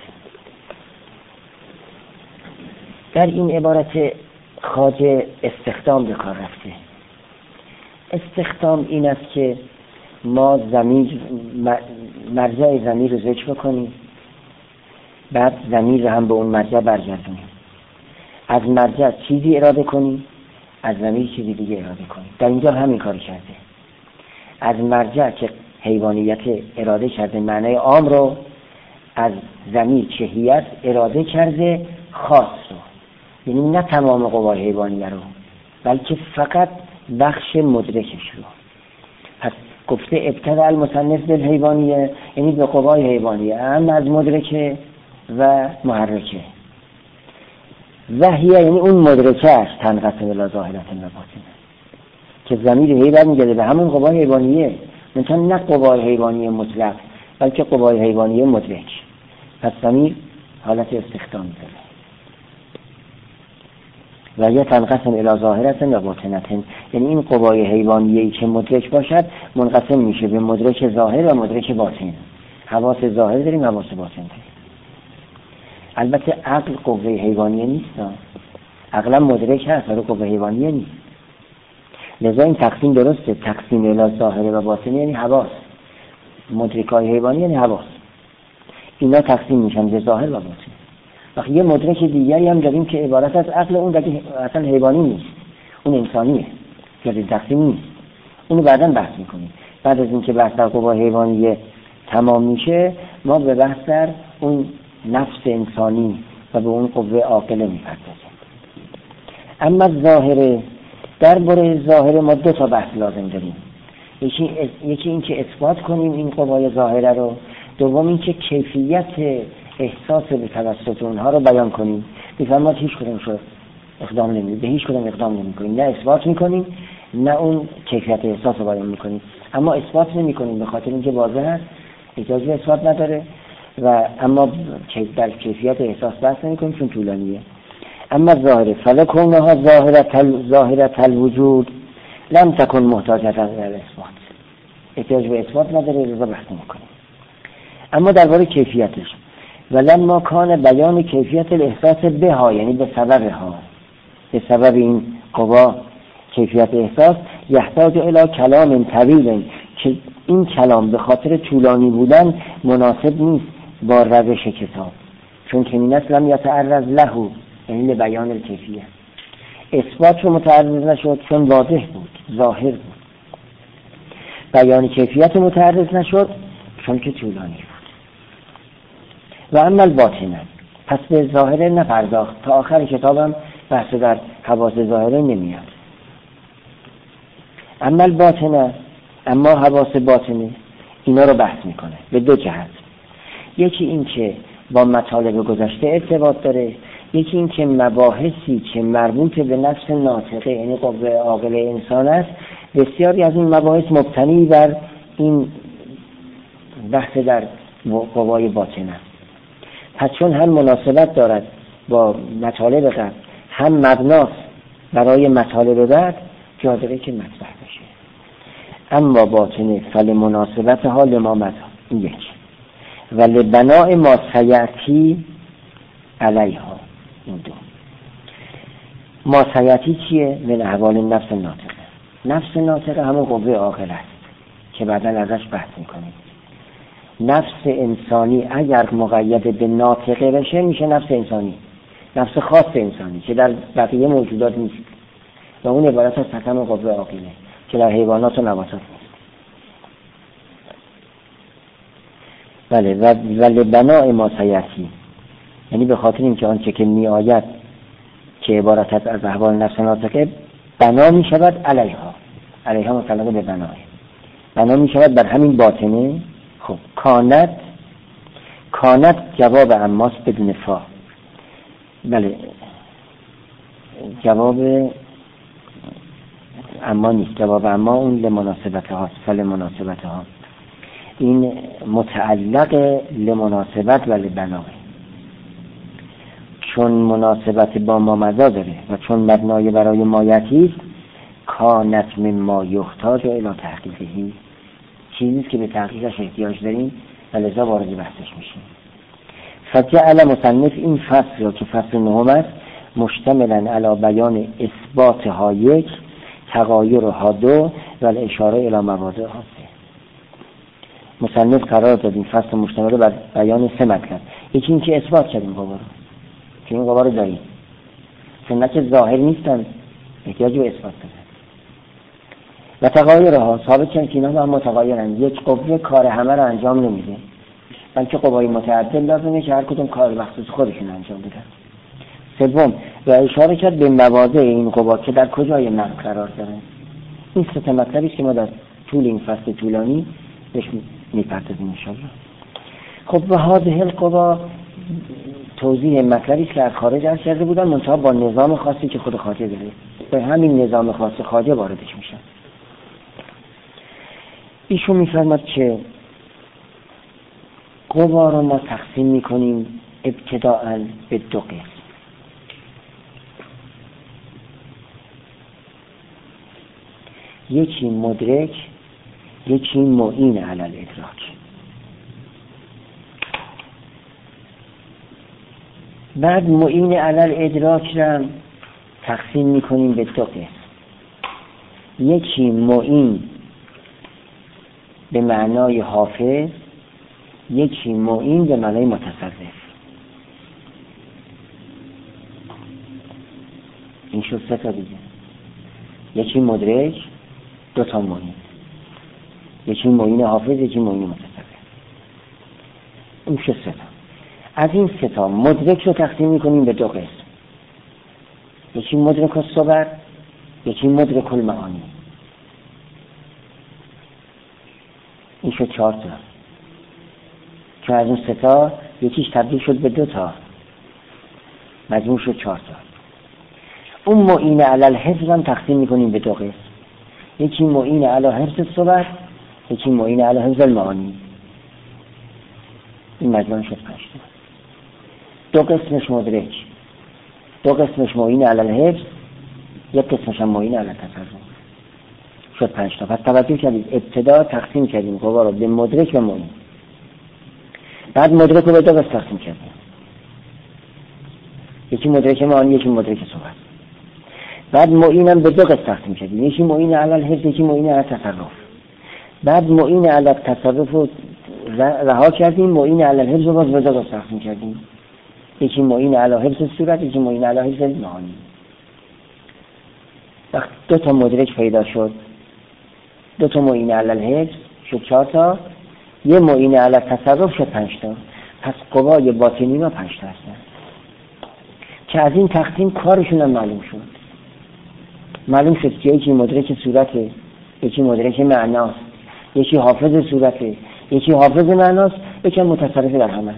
در این عبارت خواجه استخدام به کار رفته، استخدام این است که ما ضمیر مرجع ضمیر رو ذکر بکنیم، بعد ضمیر رو هم به اون مرجع برگردونیم، از مرجع چیزی اراده کنیم، از ضمیر چیزی دیگه اراده کنیم. در اینجا همین کار کرده. از مرجع که حیوانیت اراده کرده معنای عام رو، از ضمیر چهیت اراده کرده خاص رو، یعنی نه تمام قوای حیوانیه رو بلکه فقط بخش مدرکش رو. پس گفته ابتداء المصنف بالحیوانیه، یعنی به قوای حیوانیه، اما از مدرکه و محرکه. وحیه یعنی اون مدرکه است، تنقسم الی ظاهرة و باطنه، که ضمیر هی برمیگرده به همون قوای حیوانیه، مثلا نه قوای حیوانیه مطلق بلکه قوای حیوانیه مدرک. پس ضمیر حالت استخدام داره. و یا تنقسم الی ظاهرة و باطنه، یعنی این قوای حیوانیه‌ای که مدرک باشد منقسم میشه به مدرک ظاهر و مدرک باطن. حواس ظاهر داریم، حواس باطن داریم. البته عقل قوه حیوانیه نیست، عقلا مدرک هست ولی قوه حیوانیه نیست. لذا این تقسیم درسته، تقسیم الی ظاهر و باطن یعنی حواس، مدرکای حیوانی یعنی حواس، اینا تقسیم میشن به ظاهر و باطن. وقتی یه مدرک دیگری هم داریم که عبارت از عقل، اون دیگه اصلا حیوانی نیست، اون انسانیه، که تقسیم نیست. اونو بعداً بحث میکنیم. بعد از اینکه بحث در قوا حیوانیه تمام میشه، ما به بحث در اون نفس انسانی و به اون قوه عاقله میپردازیم. اما ظاهر، درباره ظاهر ما دو تا بحث لازم داریم. یکی یکی این که اثبات کنیم این قوای ظاهره رو، دوم این که کیفیت احساس به توسط اونها رو بیان کنیم. میفرماد هیچ کدوم شو اقدام نمی به هیچ کدوم اقدام نمی‌کنیم، نه اثبات می‌کنیم نه اون کیفیت احساس رو بیان می‌کنیم. اما اثبات نمی‌کنیم به خاطر اینکه واضح است اجازه اثبات نداره، و اما در کیفیت احساس بحث نمی‌کنیم چون طولانیه. اما ظاهره فلکونها ظاهرة ظاهرة الوجود لم تكن محتاجة الى الاثبات، احتیاج به اثبات نداره، رضا بحث می‌کنیم. اما درباره کیفیتش، ولما کان بیان کیفیت الاحساس بها، یعنی به سبب ها، به سبب این قوا کیفیت احساس، یحتاج الی کلام طویل، که این کلام به خاطر طولانی بودن مناسب نیست با روش کتاب، چون که این اصلا یتعرض له، یعنی بیان الکیفیه. اثبات رو متعرض نشد چون واضح بود، ظاهر بود. بیان کیفیت متعرض نشد چون که طولانی بود. و اما الباطنه، پس به ظاهره نپرداخت. تا آخر کتابم بحث در حواس ظاهره نمیاد. اما الباطنه، اما حواس باطنه اینا رو بحث میکنه به دو جهت. یکی این که با مطالب گذشته ارتباط داره، یکی این که مباحثی که مربوط به نفس ناطقه یعنی قوه عاقله انسان است، بسیاری از این مباحث مبتنی بر این بحث در قوای باطن است. پس چون هم مناسبت دارد با مطالب قبل، هم مبناست برای مطالب بعد، جادره که مطرح بشه. اما باطنه فلمناسبت حال ما مطرح، این یک، ولی بناء ما سیعتی علیها، این دو. ما سیعتی چیه؟ من احوال نفس ناطقه. نفس ناطقه همون قوه عاقله است که بعدا ازش بحث میکنیم. نفس انسانی اگر مقید به ناطقه بشه میشه نفس انسانی، نفس خاص انسانی که در بقیه موجودات نیست، و اون عبارت از حکم قوه عاقله که در حیوانات و نباتات نیست. بله، ولی بناء ما سیعتی، یعنی به خاطر اینکه آنچه که می آید که عبارت است از احوال نفس ناطقه بنا می شود علیها، علیها مطلقه به بنای، بنا می شود بر همین باطنه. خب کانت، کانت جواب اماست بدون فا. بله، جواب اما نیست، جواب اما اون لمناسبت هاست، فلمناسبت ها، این متعلق لمناسبت و لبنای، چون مناسبت با ما مزا داره و چون مبنای برای مایتی کانت من ما یحتاج الی تحقیقهی، چیزیست که به تحقیقش احتیاج داریم و لذا وارد بحثش میشیم. فجعل مصنف این فصل را که فصل نهم است مشتملا علی بیان اثباتها یک، تغایرها دو و الاشاره الی مواضع هسته. مصنف قرار دادیم فصل مشتمل بر بیان سه مطلب. یکی این که اثبات کردیم قوا رو که این قوا رو داریم، سنت ظاهر نیستن، احتیاج به اثبات دارن. و تغایرها ثابت کردیم که اینا با هم متغایرن، یک قوه کار همه رو انجام نمیده، بلکه قوای متعدد لازمه که هر کدوم کار مخصوص خودشون انجام بدن. سوم، و اشاره کرد به مواضع این قوا که در کجای نقل قرار دارن. این سه مطلبی است که ما در طول این فصل طولانی بهش میپردازیم ان شاء الله. خب و هذه القوا توضیح مطلبی است که از خارج عرض کرده بودن، منتها با نظام خاصی که خود خواجه داره. به همین نظام خاص خواجه واردش میشن. ایشون میفرماد که قوا رو ما تقسیم میکنیم ابتداءً به دو قسم. یکی مدرک، یکی معین علی الادراک. بعد معین علی الادراک را تقسیم میکنیم به دو قسم. یکی معین به معنای حافظ، یکی معین به معنای متصرف. این شد سه تا دیگه. یکی مدرک، دو تا معین. یکی معین حافظ، یکی معین متصرف. این شد سه تا. از این سه تا مدرک رو تقسیم میکنیم به دو قسم. یکی مدرک الصور، یکی مدرک المعانی. این شد چهار تا. چون از اون سه تا یکیش تبدیل شد به دو تا، مجموع شد چهار تا. اون معین علی الحفظ هم تقسیم میکنیم به دو قسم. یکی معین علی حفظ الصور، یکی معین علی حفظ المعانی. این مجموع شد پنج تا. دو قسمش مدرک، دو قسمش معین علی الحفظ، یک قسمش هم معین علی التصرف. شد پنج تا. پس توجه کردید ابتدا تقسیم کردیم قوا رو به مدرک و معین. بعد مدرک رو به دو قسم تقسیم کردیم. یکی مدرک معانی، یکی مدرک صور. بعد معین هم به دو قسم تقسیم کردیم. یکی معین علی الحفظ، یکی معین علی التصرف. بعد معین علی التصرف رو رها کردیم، معین علی الحفظ رو باز به دو قسم تقسیم کردیم. یکی معین علی حفظ صورت، یکی معین علی حفظ معانی. وقت دو تا مدرک پیدا شد، دو تا معین علی الحفظ شد چهار تا، یه معین علی التصرف شد پنج تا. پس قوای باطنی ما پنج تا هستن که از این تقسیم کارشون هم معلوم شد. معلوم شد که یکی مدرک صورته، یکی مدرک معناست، یکی حافظ صورته، یکی حافظ معناست، یکی متصرف در همه.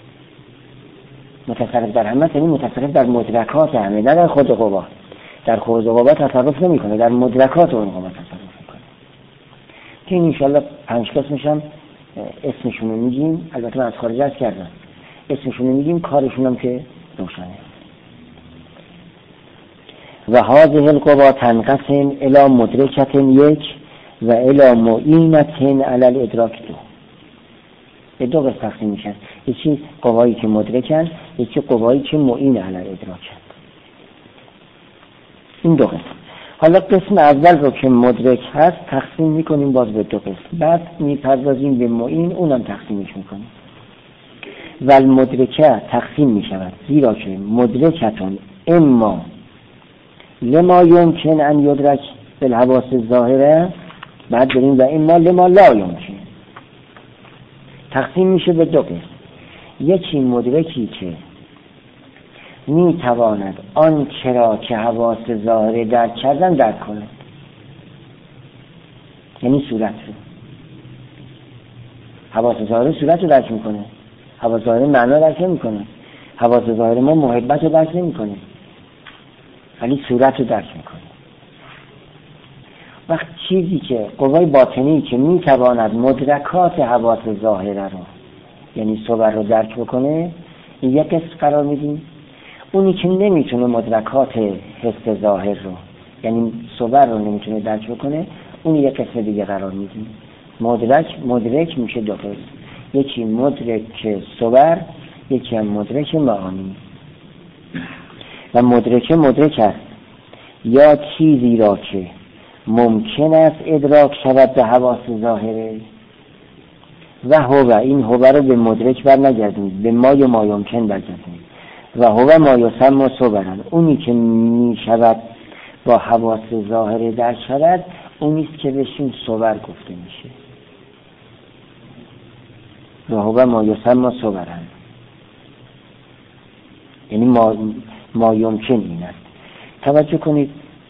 متصرف در همه یعنی متصرف در مدرکات همه، نه در خود قوا. در خود قوا تصرف نمیکنه، در مدرکات اون قوا تصرف میکنه. که این انشالله پنج قسمش هم اسمشون رو میگیم. البته من از خارج عرض کردم اسمشون رو میگیم، کارشون هم که روشنه. و هذه القوا تنقسم الی مدرکت یک و الی معینت علی الادراک دو. به دو قسم تقسیم میشن. یکی قوایی که مدرکن، یکی قوایی که معین علی الادراکن. این دو قسم. حالا قسم اول رو که مدرک هست تقسیم میکنیم باز به دو قسم. بعد میپردازیم به معین، اونم تقسیمش میکنیم. و المدرکه تقسیم میشود زیرا که مدرکتون اما لما یمکن ان یدرک بالحواس الظاهره، بعد بریم و اما لما لا یمکن. تقسیم میشه به دو قسم. یکی مدرکی که میتواند آن چرا که حواس ظاهره درک کردن درک کند، یعنی صورت رو. حواس ظاهره صورت رو درک میکنه، حواس ظاهره معنا درک نمیکنه. حواس ظاهره ما محبت رو درک نمیکنه، ولی صورت رو درک میکنه. وقت چیزی که قوای باطنی که میتواند مدرکات حواس ظاهره رو، یعنی صور رو درک بکنه، این یک قسم قرار میدیم. اونی که نمیتونه مدرکات حس ظاهر رو، یعنی صور رو نمیتونه درک بکنه، اون یک قسم دیگه قرار میدیم. مدرک مدرک میشه دو قسم. یکی مدرک صور، یکی هم مدرک معانی. و مدرک مدرک است یا چیزی را که ممکن است ادراک شود به حواس ظاهره و هو این هو رو به مدرک بر نگردونید، به ما یا ما یمکن برگردونید. و هو ما یسمى صبرن، اونی که می شود با حواس ظاهره در شود اونیست که بهشون صبر گفته میشه. و هو ما یسمى صبرن، یعنی ما, ما یمکن این است. توجه کنید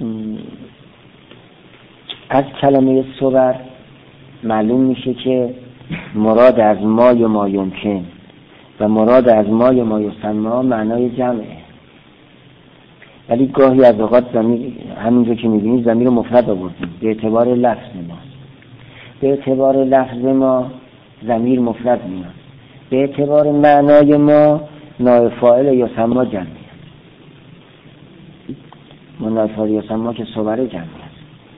از کلمه صبر معلوم میشه که مراد از ما یا ما یمکن و مراد از ما یا ما یسمى معنای جمعه، ولی گاهی از اوقات ضمیر همینجا که میبینید ضمیر مفرد آوردیم به اعتبار لفظ ما، به اعتبار لفظ ما ضمیر مفرد میاد، به اعتبار معنای ما نائب فاعل یسمى جمعه، نائب فاعل یسمى که صبر جمعه است.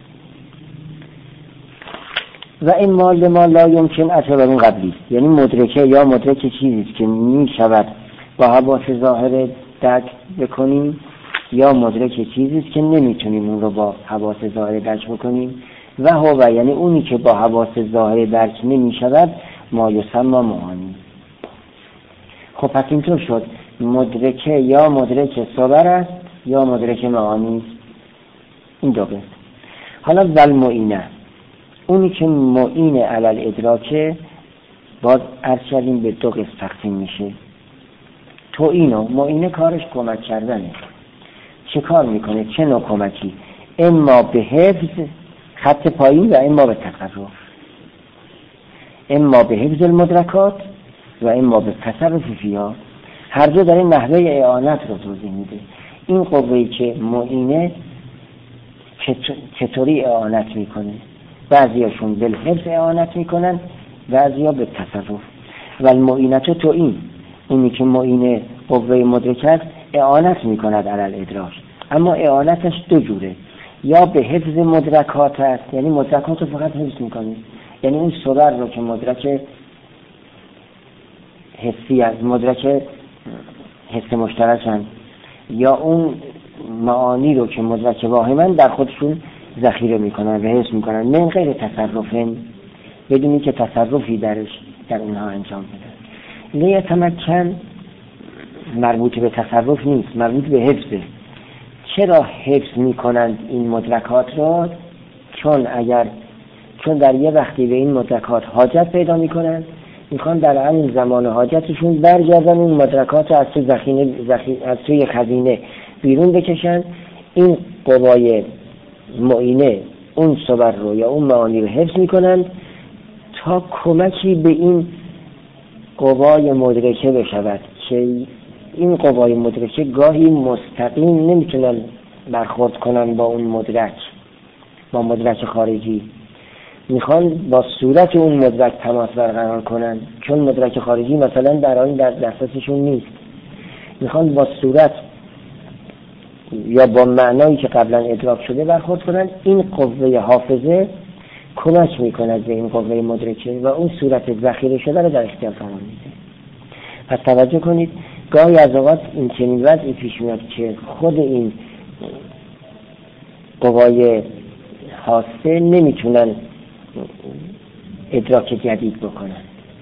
و این مال ما لا یمکن اثر اون قبلی است، یعنی مدرکه یا مدرک چیزی که می شود با حواس ظاهره درک بکنیم یا مدرک چیزی که نمیتونیم اون رو با حواس ظاهره درک بکنیم. و هو یعنی اونی که با حواس ظاهره درک نمی شود ما یسمى معانی. خب پس اینطور شد مدرکه یا مدرک صبر است یا مدرک معانی است. این دو قسم. حالا ول معینه، اونی که معین علی الادراکه باز عرض کردیم به دو قسم تقسیم میشه. تو اینو معینه کارش کمک کردنه. چه کار میکنه؟ چه نوع کمکی؟ اما به حفظ خط پایین و اما به تصرف، اما به حفظ المدرکات و اما به تصرف فیها. هر دو داره نحوه اعانت رو توضیح میده. این قوهی که معینه چطوری اعانت میکنه؟ بعضیاشون بالحفظ اعانت میکنن، بعضیا به تصرف. و المعینت تو این اونی که معینه قوه مدرک است اعانت میکند علی الادراک، اما اعانتش دو جوره. یا به حفظ مدرکات است، یعنی مدرکات رو فقط حفظ میکنه، یعنی اون صبر رو که مدرک حسی است، مدرک حس مشترکن، یا اون معانی رو که مدرک واهمن در خودشون ذخیره میکنن و حفظ میکنن، من غیر تصرفن، بدونی که تصرفی درش در اونها انجام بده. لیتمکن مربوط به تصرف نیست، مربوط به حفظه. چرا حفظ میکنند این مدرکات رو؟ چون اگر چون در یه وقتی به این مدرکات حاجت پیدا میکنن، میخوان در همین زمان حاجتشون برگردن این مدرکات رو از توی ذخیره از توی خزینه بیرون بکشن. این قوای معینه اون صبر رو یا اون معانی رو حفظ میکنن تا کمکی به این قوای مدرکه بشود که این قوای مدرکه گاهی مستقیم نمیتونن برخورد کنن با اون مدرک، با مدرک خارجی، میخوان با صورت اون مدرک تماس برقرار کنن، چون مدرک خارجی مثلا در آن در دسترسشون نیست، میخوان با صورت یا با معنایی که قبلا ادراک شده برخورد کنن. این قوه حافظه کمک میکند به این قوه مدرکه و اون صورت ذخیره شده رو در اختیار قرار میده. پس توجه کنید گاهی از اوقات این چنین وضعی پیش میاد که خود این قوای حاسه نمیتونن ادراک جدید بکنن،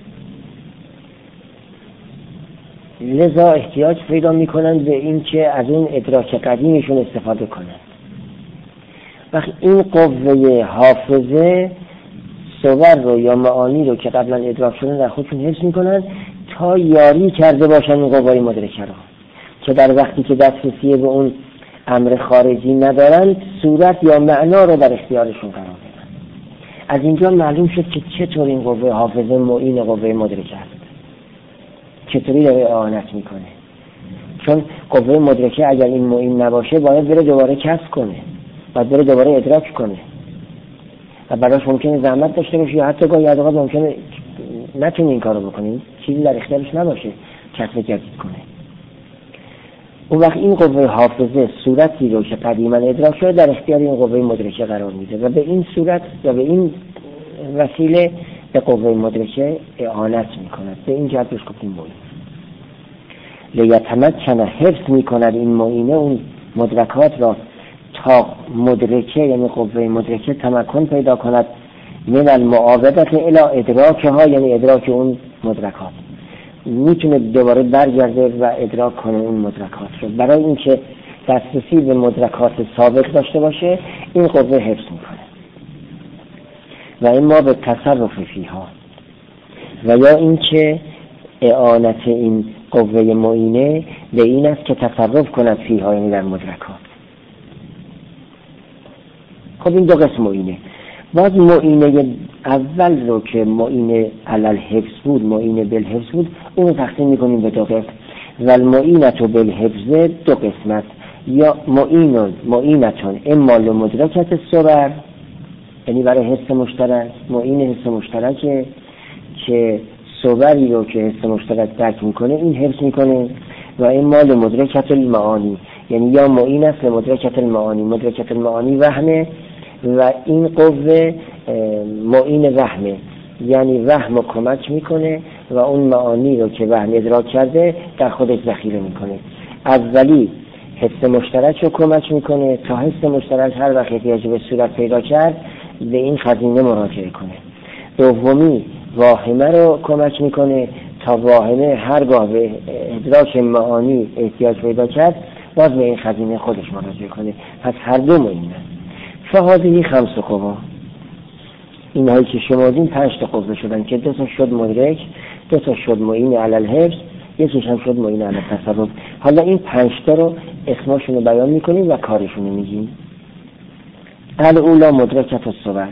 لذا احتیاج پیدا میکنن به این که از اون ادراک قدیمشون استفاده کنن. وقتی این قوه حافظه صور رو یا معانی رو که قبلا ادراک شدن در خودشون حفظ میکنن تا یاری کرده باشن این قوای مدرکه رو، که در وقتی که دسترسی به اون امر خارجی ندارن صورت یا معنا رو در اختیارشون قرار بدن. از اینجا معلوم شد که چطور این قوه حافظه معین قوه مدرکه است، چطوری داره اعانت میکنه. چون قوه مدرکه اگر این معین نباشه باید بره دوباره کسب کنه، باید بره دوباره ادراک کنه و براش ممکنه زحمت داشته باشه یا حتی گاهی از اوقات ممکنه نتونه این کارو بکنه، چیزی در اختیارش نباشه کسب جدید کنه. اون وقت این قوه حافظه صورتی رو که قدیما ادراک شده در اختیار این قوه مدرکه قرار میده و به این صورت و به این وسیله به قوه مدرکه اعانت میکند. به این جهت بهش گفتیم معین. لیتمکن حفظ میکند این معینه اون مدرکات را تا مدرکه یعنی قوه مدرکه تمکن پیدا کند من المعاودت الی ادراک ها، یعنی ادراک اون مدرکات، میتونه دوباره برگرده و ادراک کنه اون مدرکات رو. برای اینکه دسترسی به مدرکات ثابت داشته باشه این قوه حفظ میکنه. و این ما به تصرف فیها، و یا اینکه اعانت این قوه معینه به این است که تصرف کند فیها، یعنی در مدرکات. خب این دو قسم معینه. باز معینه اول رو که معینه علل حفظ بود، معینه بالحفظ بود، اون رو تقسیم میکنیم به دو قسم. و المعینت بالحفظ دو قسمت، یا معینون معینتون اما لمدرکت الصور، یعنی برای حس مشترک، معین حس مشترکه که صوری رو که حس مشترک درک میکنه این حفظ میکنه. و اما لمدرکت المعانی، یعنی یا معین است لمدرکت المعانی، مدرکت المعانی وهمه و این قوه معین وهمه، یعنی وهم رو کمک میکنه و اون معانی رو که وهم ادراک کرده در خودش ذخیره میکنه. اولی حس مشترک رو کمک میکنه تا حس مشترک هر وقت احتیاج به صورت پیدا کرد به این خزینه مراجعه کنه. دومی واهمه رو کمک میکنه تا واهمه هرگاه به ادراک معانی احتیاج پیدا کرد باز به این خزینه خودش مراجعه کنه. پس هر دو معینه. فهذه خمس قوا، این هایی که شمردیم پنج تا قوه شدن که دو تا شد مدرک، دو تا شد معین علی الحفظ، یکیش هم شد معین علی التصرف. حالا این پنج تا رو اسماشون رو بیان میکنیم و کارشون رو میگیم. الاولی مدرکت الصور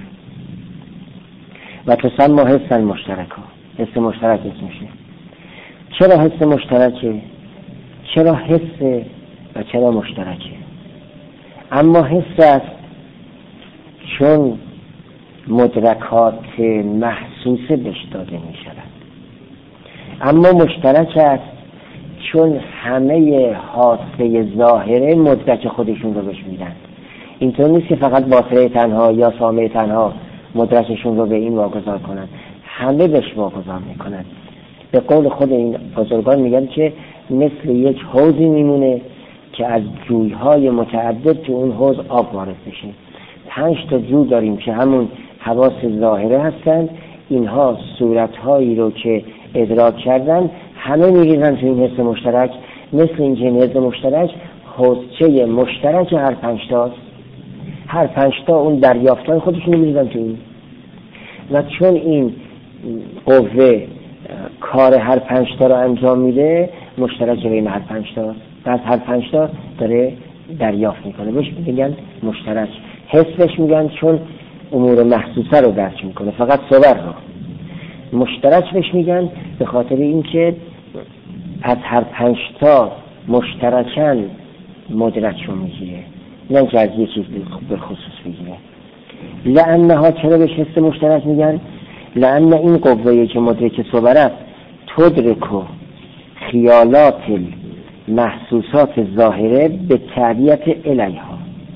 و تسمى حس مشترک، حس مشترک اسمشه. چرا حس مشترکه؟ چرا حس و چرا مشترکه؟ اما حس است چون مدرکات محسوسه بهش داده می شود، اما مشترک است چون همه حاسه ظاهره مدرک خودشون رو بهش میدن. اینطور نیست که فقط باصره تنها یا سامع تنها مدرکشون رو به این واگذار کنن، همه بهش واگذار میکنن. به قول خود این بزرگان میگن که مثل یک حوضی میمونه که از جویهای متعدد تو اون حوض آب وارد بشه. پنج تا جو داریم که همون حواس ظاهره هستن، اینها صورتهایی رو که ادراک کردن همه میریزن تو این حس مشترک، مثل این که حس مشترک حوضچه مشترک هر پنج تاست، هر پنج تا اون دریافتن خودشون میریزن تو این. و چون این قوه کار هر پنج تا رو انجام میده مشترک بین هر پنج تا، از هر پنج تا داره دریافت میکنه، بهش میگن مشترک. حسش میگن چون امور محسوسه رو درک میکنه، فقط صور رو. مشترک بهش میگن به خاطر اینکه از هر پنج تا مشترکن مدرک رو میگیره، نه که از یه چیز به خصوص بگیره. لانها، چرا بهش حس مشترک میگن؟ لان این قوه‌ای که مدرک صور است تدرک خیالات محسوسات ظاهره به تابعیت الیها.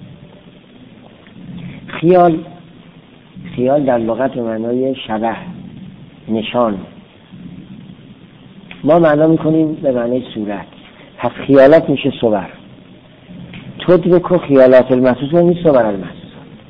خیال خیال در لغت به معنای شبه، نشان، ما معنا میکنیم به معنای صورت. پس خیالات میشه صور. تدرک خیالات المحسوسات نیست صور المحسوسات،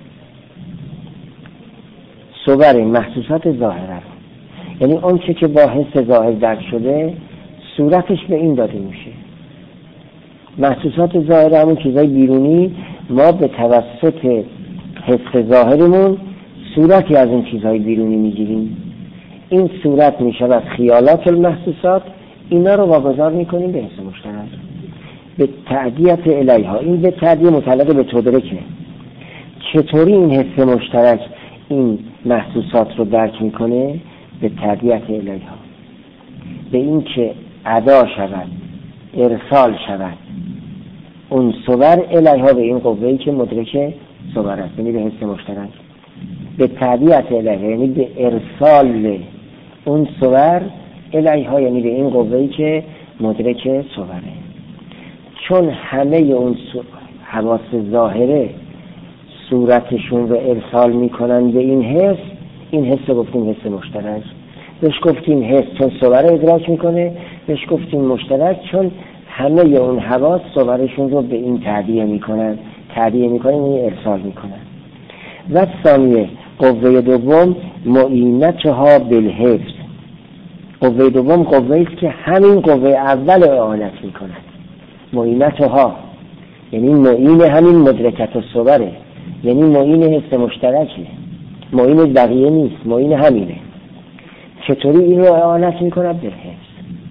صور محسوسات ظاهره، یعنی اون چه که با حس ظاهر درک شده صورتش به این داده میشه. محسوسات ظاهره همون چیزای بیرونی، ما به توسط حس ظاهرمون صورتی از این چیزهای بیرونی میگیریم. این صورت میشود خیالات المحسوسات، اینا رو واگذار میکنیم به حس مشترک به تعدیت الیها. این به تعدیه متعلق به تدرکه. چطوری این حس مشترک این محسوسات رو درک میکنه؟ به تعدیت الیها، به این که ادا شود، ارسال شود اون صور الیها به این قوه‌ای که مدرک صور است، یعنی به حس مشترک. به تعدیت الیها یعنی به ارسال اون صور الیها، یعنی به این قوه‌ای که مدرک صوره. چون همه اون حواس ظاهره صورتشون رو ارسال میکنن به این حس، این حس گفتیم حس مشترک. بهش گفتیم حس چون صور ادراک میکنه، بهش گفتیم مشترک چون همه اون حواس صورشون رو به این تعدیه میکنن، تعبیه میکنه این ارسال میکنن. و ثانیه قوه دوم معینتها بالحفظ. قوه دوم قوه است که همین قوه اول اعانت میکند. معینتها یعنی معین همین مدرکت الصوره، یعنی معین حس مشترکه، معین بقیه نیست، معین همینه. چطوری این رو اعانت میکند؟ بالحفظ،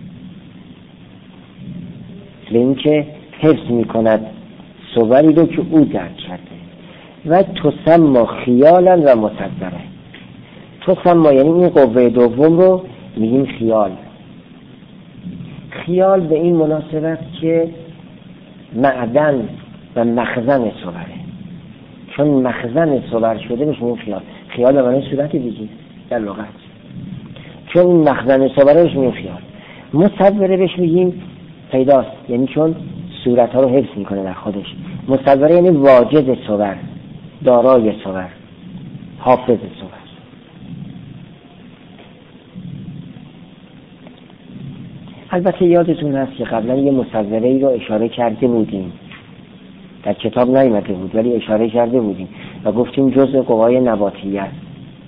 به این که حفظ میکند صوری رو که او درک کرده. و تسمى خیالا و مصدره. تسمى یعنی این قوه دوم رو میگیم خیال. خیال به این مناسبت که معدن و مخزن صوره، چون مخزن صور شده بهش میگیم خیال. خیال به معنی صورت دیگه در لغت، چون این مخزن صوره بهش میگیم خیال. مصوره بهش میگیم پیداست، یعنی چون صورت ها رو حفظ میکنه در خودش. مصوره یعنی واجد صور، دارای صور، حافظ صور. البته یادتون هست که قبلا یه مصوره ای رو اشاره کرده بودیم، در کتاب نیامده بود ولی اشاره کرده بودیم و گفتیم جزء قوای نباتیه است.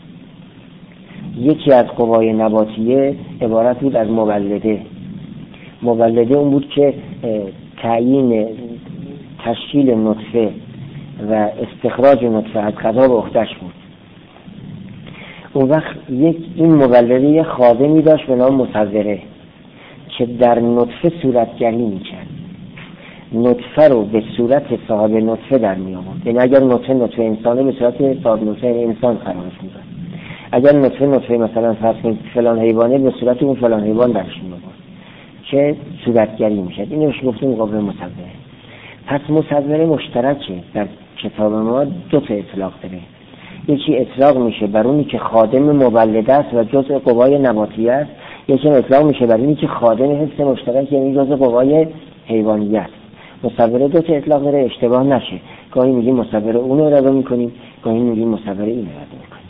یکی از قوای نباتیه عبارت بود از مولده. مولده اون بود که تعیین تشکیل نطفه و استخراج نطفه از غذا به عهده‌اش بود. اون وقت یک این مولده یه خادمی داشت به نام مصوره که در نطفه صورتگری میکرد. نطفه رو به صورت صاحب نطفه در می آورد. یعنی اگر نطفه نطفه انسانه به صورت صاحب نطفه انسان قرارش میداد. اگر نطفه نطفه مثلا فرض کنید فلان حیوانه به صورت اون فلان حیوان درش می آورد که صورتگری میشد. اینو بهش گفتیم قوه مصوره. پس مصوره مشترکه در کتاب ما، دو تا اطلاق داره. یکی اطلاق میشه بر اونی که خادم مولده است و جزء قوای نباتیه است، یکی اطلاق میشه بر اونی که خادم حس مشترک یعنی جزء قوای حیوانیه است. مصوره دو تا اطلاق داره، اشتباه نشه. گاهی میگیم مصوره اون رو اراده میکنیم، گاهی میگیم مصوره این رو اراده میکنیم.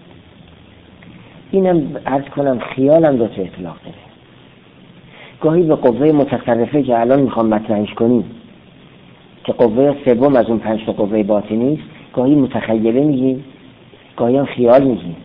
اینم عرض کنم خیالم دو تا اطلاق داره. گاهی به قوه متصرفه که الان میخوام مطرحش کنیم که قوه سوم از اون پنج تا قوه باطنی است، گاهی متخیله میگیم، گاهی هم خیال میگیم.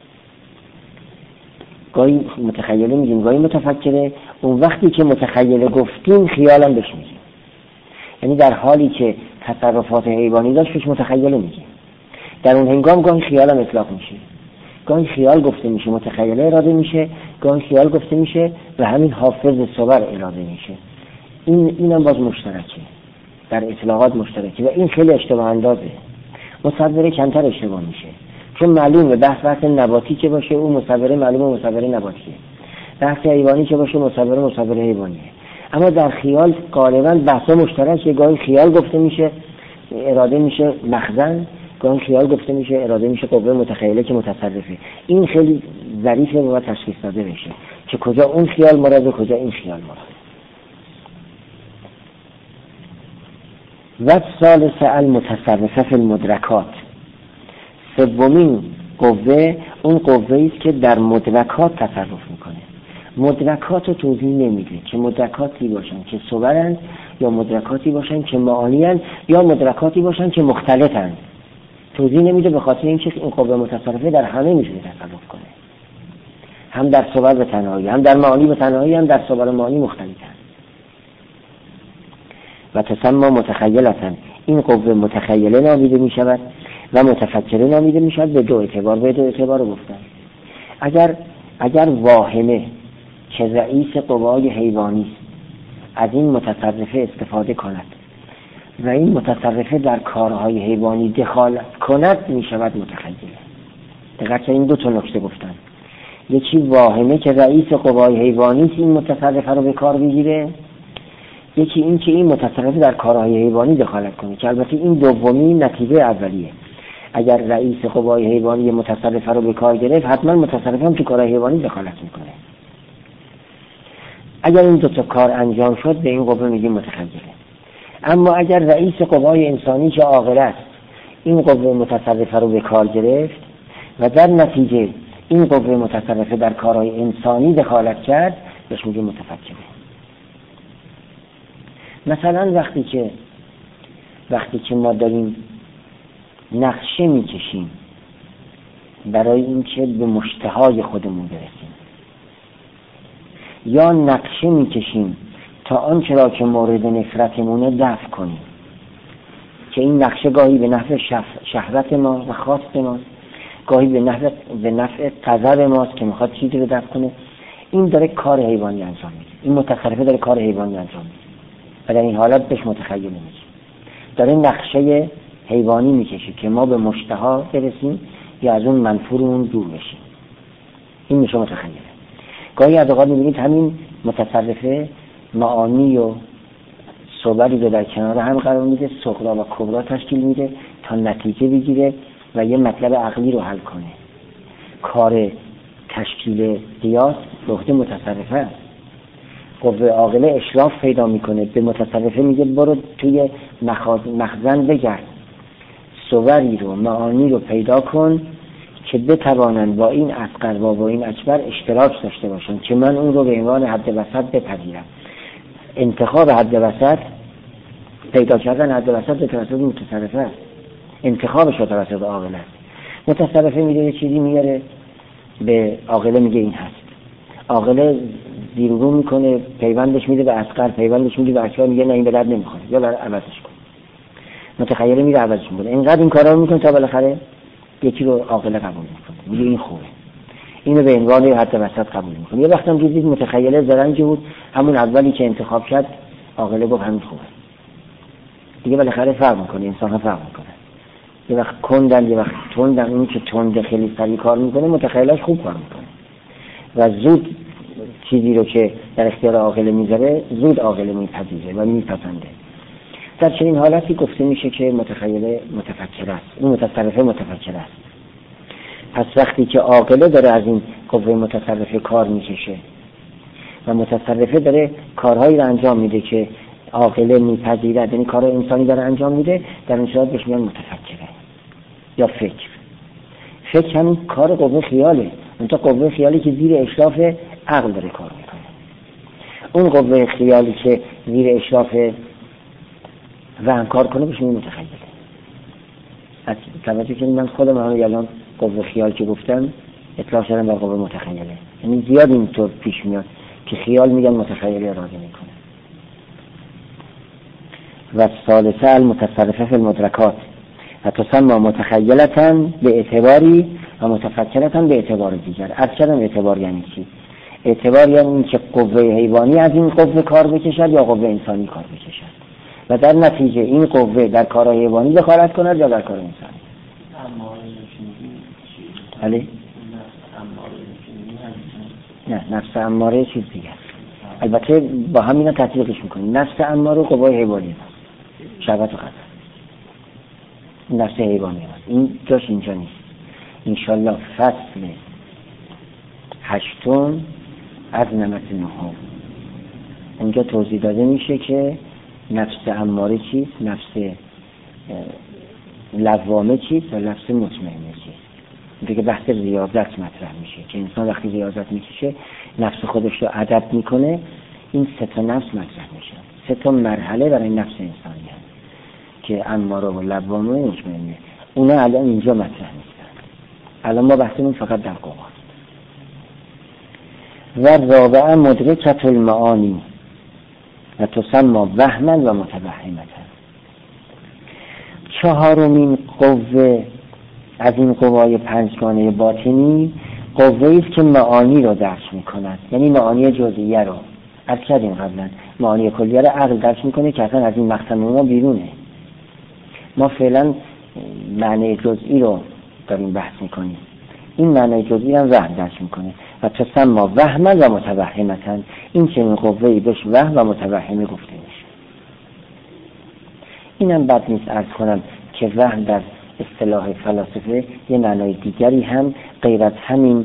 گاهی متخیله میگیم، گاهی متفکره. اون وقتی که متخیله گفتیم خیالم بهش میگیم، یعنی در حالی که تصرفات حیوانی داشت بهش متخیله میگیم. در اون هنگام گاهی خیالم اطلاق میشه، گاهی خیال گفته میشه متخیله اراده میشه، گاهی خیال گفته میشه و همین حافظ صور اراده میشه. این اینم باز مشترکه، در اطلاقات مشترکه و این خیلی اشتباه اندازه. مصوره کمتر اشتباه میشه چون معلومه بحث بحث نباتی که باشه اون مصوره معلومه مصوره نباتیه، بحث حیوانی که باشه مصوره مصوره حیوانیه. اما در خیال غالبا بحث مشترکه، گاهی خیال گفته میشه اراده میشه مخزن، گاهی خیال گفته میشه اراده میشه قوه متخیله که متصرفه. این خیلی ظریفه و تشخیص داده بشه که کجا اون خیال مراده کجا این خیال مراده. و ثالث المتصرفه فی المدرکات. سومین قوه اون قوه است که در مدرکات تصرف میکنه. مدرکات رو توضیح نمیده که مدرکاتی باشن که صورن یا مدرکاتی باشن که معانی‌اند یا مدرکاتی باشن که مختلطند. توضیح نمیده به خاطر اینکه این قوه متصرفه در همه میتونه تصرف کنه، هم در صور به تنهایی، هم در معانی به تنهایی، هم در صور و معانی مختلطند. و تسمى متخیلةً، این قوه متخیله نامیده می شود و متفکره نامیده می شود. به دو اعتبار به دو اعتبار گفتن. اگر اگر واهمه که رئیس قوای حیوانی از این متصرفه استفاده کند و این متصرفه در کارهای حیوانی دخالت کند می شود متخیله. دقیقاً این دو تا نکته گفتن. یکی واهمه که رئیس قوای حیوانی این متصرفه رو به کار بگیره، یکی این که این متصرفه در کارهای حیوانی دخالت کنه که البته این دومی نتیجه اولیه. اگر رئیس قوای حیوانی متصرفه رو به کار گرفت حتما متصرفه هم تو کارهای حیوانی دخالت میکنه. اگر این دو تا کار انجام شد به این قوه میگیم متخیله. اما اگر رئیس قوای انسانی که عاقل است این قوه متصرفه رو به کار گرفت و در نتیجه این قوه متصرفه در کارهای انسانی دخالت کرد بهش میگیم متفکره. مثلا وقتی که وقتی که ما داریم نقشه میکشیم برای اینکه به مشتهای خودمون برسیم، یا نقشه میکشیم تا آنچه را که مورد نفرتمونه دفع کنیم، که این نقشه گاهی به نفع شهوت ما و خواست ماست، گاهی به نفع به نفع غضب ماست که میخواد چیزی رو دفع کنه. این داره کار حیوانی انجام میده، این متصرفه داره کار حیوانی انجام میده و در این حالت بهش متخیل نمیشه، داره نقشه حیوانی میکشه که ما به مشتها برسیم یا از اون منفورمون دور بشیم. این میشه متخیله. گاهی از اوقات میبینید همین متصرفه معانی و صبری رو در کنار هم قرار میده، صغرا و کبرا تشکیل میده تا نتیجه بگیره و یه مطلب عقلی رو حل کنه. کار تشکیل قیاس به عهده متصرفه است. قوه عاقله اشراف پیدا میکنه، به متصرفه میگه برو توی مخزن بگرد، صوری رو معانی رو پیدا کن که بتوانند با این اصغر و با این اکبر اشتراک داشته باشن که من اون رو به عنوان حد وسط بپذیرم. انتخاب حد وسط، پیدا کردن حد وسط به توسط متصرفه است، انتخابش به توسط عاقله است. متصرفه میگه یه چیزی میاره به عاقله میگه این هست، عاقله زیر و رو میکنه، پیوندش میده به اصغر، پیوندش میده به اکبر، میگه نه این به درد نمیخوره یا برای عوضش کن. متخیله میره عوضش میکنه، اینقدر این کارا رو میکنه تا بالاخره یکی رو عاقله قبول میکنه، میگه این خوبه، اینو به عنوان حد وسط قبول میکنه. یه وقت هم دیدید متخیله زرنگی بود، همون اولی که انتخاب کرد عاقله گفت همین خوبه. دیگه بالاخره فرق میکنه، انسان ها فرق میکنه. یه وقت کندن، یه وقت تندن. اون که تند خیلی سریع کار میکنه متخیلش خوب کار میکنه و زود چیزی رو که در اختیار عاقله میذاره زود عاقله میپذیره و میپسنده. در چنین حالتی گفته میشه که متخیله متفکر است، این متصرفه متفکر است. پس وقتی که عاقله داره از این قوه متصرفه کار میکشه و متصرفه داره کارهایی رو انجام میده که عاقله میپذیره، یعنی کار انسانی داره انجام میده، در این صورت بهش میگن متفکره یا فکر. فکر همین کار قوه خیاله، اون تا قوه خیالی که زیر اشراف عقل داره کار میکنه. اون قوه خیالی که زیر اشراف وهم کار کنه بهش میگن متخیله. از توجه کنید من خودم همه الان قوه خیال که گفتم اطلاق شدم بر قوه متخیله، یعنی زیاد اینطور پیش میاد که خیال میگن متخیله راضی میکنه. و ثالثه المتصرفه فی المدرکات و تسمى متخیلتا به اعتباری و متفکرتا به اعتبار دیگر. از کردم اعتبار یعنی چی؟ اعتبار یعنی این که قوه حیوانی از این قوه کار بکشد یا قوه انسانی کار بکشد و در نتیجه این قوه در کار حیوانی دخالت کند یا در کار انسانی. علی؟ نه، نفس اماره چیز دیگه. البته با همینا تطبیقش میکنیم. نفس اماره قوه حیوانی هست، شهوت و غضب. نفس حیوانی هست. این جاش اینجا نیست. انشالله فصل هشتم از نمت نهم اونجا توضیح داده میشه که نفس اماره چیست، نفس لوامه چیست و نفس مطمئنه چیست. دیگه بحث ریاضت مطرح میشه که انسان وقتی ریاضت میکشه نفس خودش رو ادب میکنه، این سه تا نفس مطرح میشه، سه تا مرحله برای نفس انسانی هست که اماره و لوامه و مطمئنه. اونا الان اینجا مطرح نیستن، الان ما بحثمون فقط در قواست. و رابعه مدرکت المعانی و تسمى وهما و متوهمتا. چهارمین قوه از این قوای پنجگانه باطنی قوه‌ای است که معانی رو درک می‌کند، یعنی معانی جزئیه رو. از کردیم قبلا معانی کلیه رو عقل درک می‌کنه که اصلا از این مقسم ما بیرونه. ما فعلا معنی جزئی رو داریم بحث می‌کنیم، این معنی جزئی هم ذهن درک می‌کنه. و تسمى وهما و متوهمتا، این چنین قوه‌ای بهش وهم و متوهمه گفته میشه. اینم بد نیست عرض کنم که وهم در اصطلاح فلاسفه یه معنای دیگری هم غیر از همین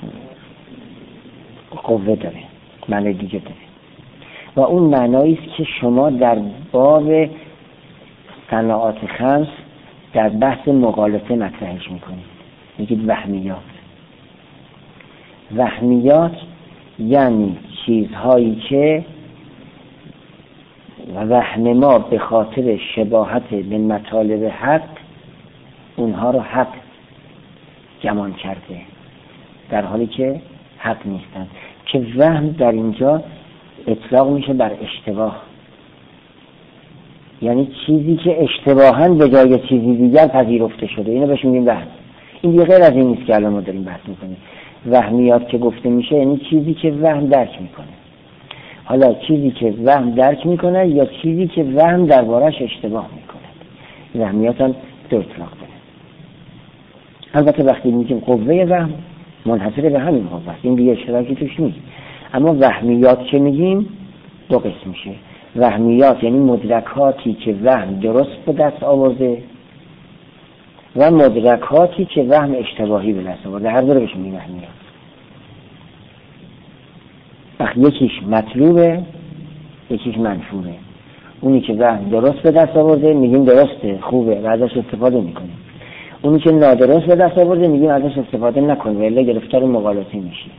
قوه داره، معنای دیگه داره و اون معنایی است که شما در باب صناعات خمس در بحث مغالطه مطرحش میکنید، میگید وهمیات. وهمیات یعنی چیزهایی که و وهم ما به خاطر شباهت به مطالب حق اونها رو حق گمان کرده در حالی که حق نیستن، که وهم در اینجا اطلاق میشه بر اشتباه، یعنی چیزی که اشتباهاً به جای چیزی دیگر پذیرفته شده، اینو بهش میگیم وهم. این دیگه غیر از این نیست که الان ما داریم بحث میکنیم. وهمیات که گفته میشه یعنی چیزی که وهم درک میکنه. حالا چیزی که وهم درک میکنه یا چیزی که وهم دربارش اشتباه میکنه، وهمیات هم دو اطلاق داره. البته وقتی میگیم قوه وهم منحصر به همین قوه است، این دیگه اشتراکی توش نیست. اما وهمیات که میگیم دو قسم میشه. وهمیات یعنی مدرکاتی که وهم درست به دست آورده و مدرکاتی که وهم اشتباهی به دست آورده، هر دو رو بهش میگیم وهمیات. وقتی یکیش مطلوبه یکیش منفوره، اونی که وهم درست به دست آورده میگیم درسته خوبه و ازش استفاده میکنیم، اونی که نادرست به دست آورده میگیم ازش استفاده نکنیم الا گرفتار مغالطه میشی.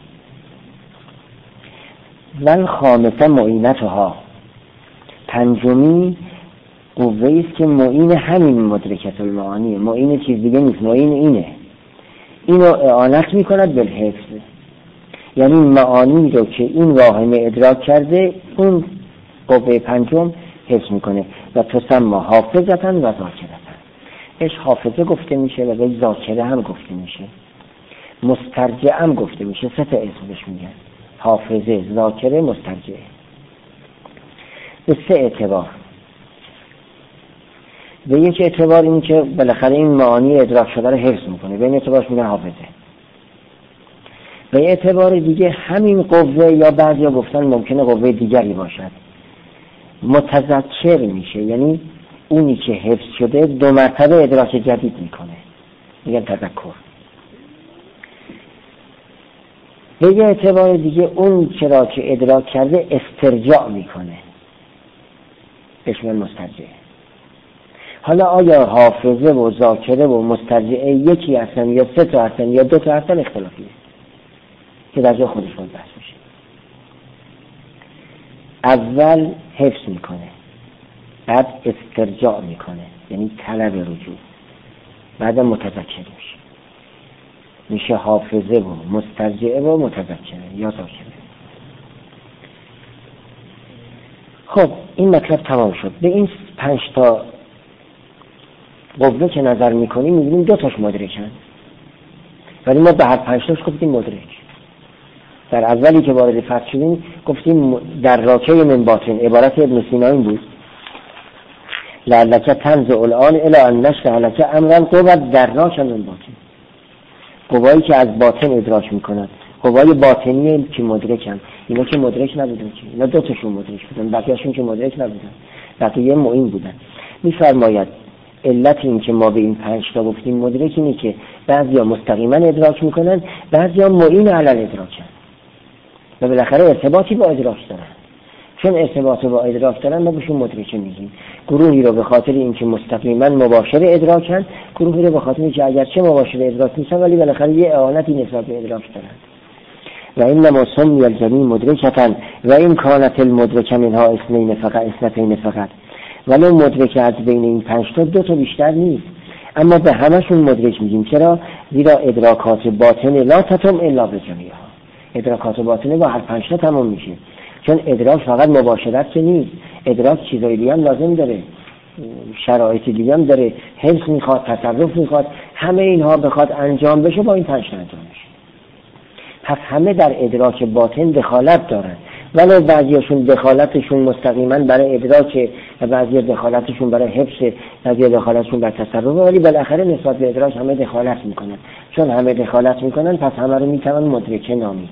ول خامسه معینتها، پنجمی قوه است که معین همین مدرکت المعانیه، معین چیز دیگه نیست، معین اینه، اینو اعانت میکند بالحفظ، یعنی معانی رو که این واهمه ادراک کرده اون قوه پنجم حفظ میکنه. و تسمى حافظتا و ذاکرتا، اش حافظه گفته میشه و به ذاکره هم گفته میشه، مسترجع هم گفته میشه. سه تا اسم بهش میگن، حافظه، ذاکره، مسترجع، به سه اعتبار. به یک اعتبار این که بالاخره این معانی ادراک شده رو حفظ میکنه، به این اعتبارش میگن حافظه. به اعتبار دیگه همین قوه یا بعضیا گفتن ممکنه قوه دیگری باشد، متذکر میشه، یعنی اونی که حفظ شده دو مرتبه ادراک جدید میکنه، میگن تذکر. به یه اعتبار دیگه اون چرا که ادراک کرده استرجاع میکنه، بهش میگن مسترجع. حالا آیا حافظه و ذاکره و مسترجعه یکی هستن یا سه تا هستن یا دو تا هستن اختلافیه که در جا خودش باید بحث میشه. اول حفظ میکنه، بعد استرجاع میکنه یعنی طلب رجوع، بعد متذکر میشه، میشه حافظه و مسترجعه و متذکره یا ذاکره. خب این مطلب تمام شد. به این پنج تا قوه که نظر میکنیم میبینیم دو تاش مدرکن، ولی ما به هر پنج تاش گفتیم مدرک. در اولی که وارد فصل شدیم گفتیم در راکه من باطن، عبارت ابن سینا این بود لعلک تنزع الان الی ان نشرح لک امرا قوة در راکه من باطن، قوایی که از باطن ادراک میکنن، قوای باطنی که مدرکن. اینا که مدرک نبودن، که اینا دو تاشون مدرک بودن، بقیه‌شون که مدرک نبودن، بقیه معین بودن. میفرماید علت این که ما به این پنج تا گفتیم مدرک اینه که بعضیا مستقیما ادراک میکنن، بعضیا معین علی الادراکن و بالاخره ارتباطی با ادراک دارن. چون ارتباط با ادراک دارن ما بهشون مدرک میگیم. گروهی رو به خاطر اینکه مستقیما مباشر ادراکن، گروهی رو به خاطر اینکه اگرچه مباشر ادراک نیستن ولی بالاخره یه اعانتی نسبت به ادراک دارن. و انما سمی الجمیع مدرکتا و این کانت المدرک منها اثنین فقط اثنتین فقط، ولو مدرک از بین این پنج تا دو تا بیشتر نیست، اما به همشون مدرک میگیم. چرا؟ زیرا ادراکات باطن لا تتم الا بجمیعها، ادراکات باطنه با هر پنج تا تمام میشه. چون ادراک فقط مباشرت که نیست، ادراک چیزای دیگه هم لازم داره، شرایط دیگه هم داره، حس میخواد، تصرف میخواد، همه اینها بخواد انجام بشه با این پنج تا انجام میشه. پس همه در ادراک باطن دخالت دارن، ولو بعضیاشون دخالتشون مستقیما برای ادراک و بعضی دخالتشون برای حفظ، بعضی دخالتشون برای تصرف، ولی بالاخره نسبت به ادراک همه دخالت میکنن. چون همه دخالت میکنن پس همه رو میتونن مدرکه نامید.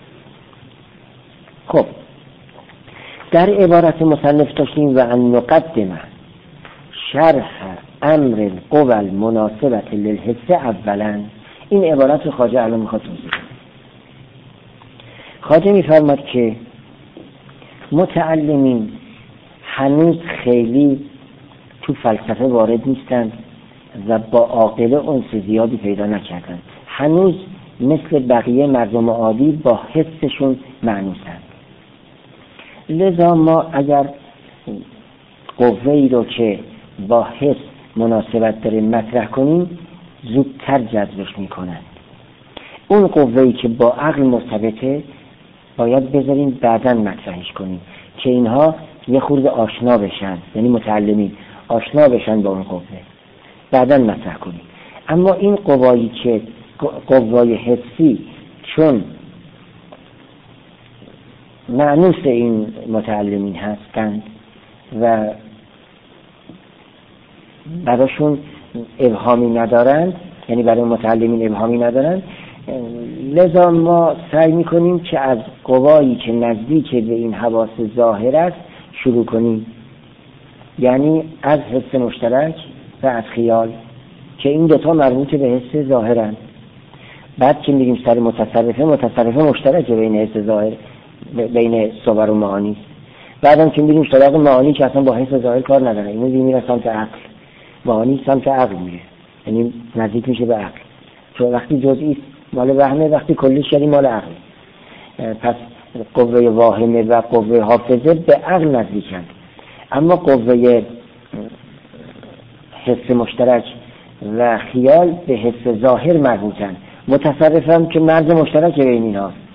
خب در عبارت مصنف داشتیم و ان نقدم شرح امر قوى المناسبة للحس اولا. این عبارت رو خواجه الان میخواد توضیح بده. خواجه میفرماد که متعلمین هنوز خیلی تو فلسفه وارد نیستن و با عاقله انس زیادی پیدا نکردن، هنوز مثل بقیه مردم عادی با حسشون معنوسن. لذا ما اگر قوه ای رو که با حس مناسبت داره مطرح کنیم زودتر جذبش میکنن. اون قوه ای که با عقل مرتبطه باید بذاریم بعداً مطرحش کنیم که اینها یه خورده آشنا بشن، یعنی متعلمین آشنا بشن با اون قوه، بعداً مطرح کنیم. اما این قوایی که قوای حسی چون معنوس این متعلمین هستند و براشون ابهامی ندارند، یعنی برای متعلمین ابهامی ندارند، لذا ما سعی میکنیم که از قوایی که نزدیک به این حواس ظاهر است شروع کنیم، یعنی از حس مشترک و از خیال که این دوتا مربوط به حس ظاهرند. بعد که میگیم سر متصرفه، متصرفه مشترکه بین حس ظاهر، بین صور و معانی. بعدم که میگیم سراغ معانی که اصلا با حس ظاهر کار نداره، اینو میره سمت عقل، معانی سمت عقل میره، یعنی نزدیک میشه به عقل، چون وقتی جزئی مال وهمه، وقتی کلیش یعنی مال عقل. پس قوه واهمه و قوه حافظه به عقل نزدیکند، اما قوه حس مشترک و خیال به حس ظاهر مربوطن. متصرفم که مرز مشترک بین اینها.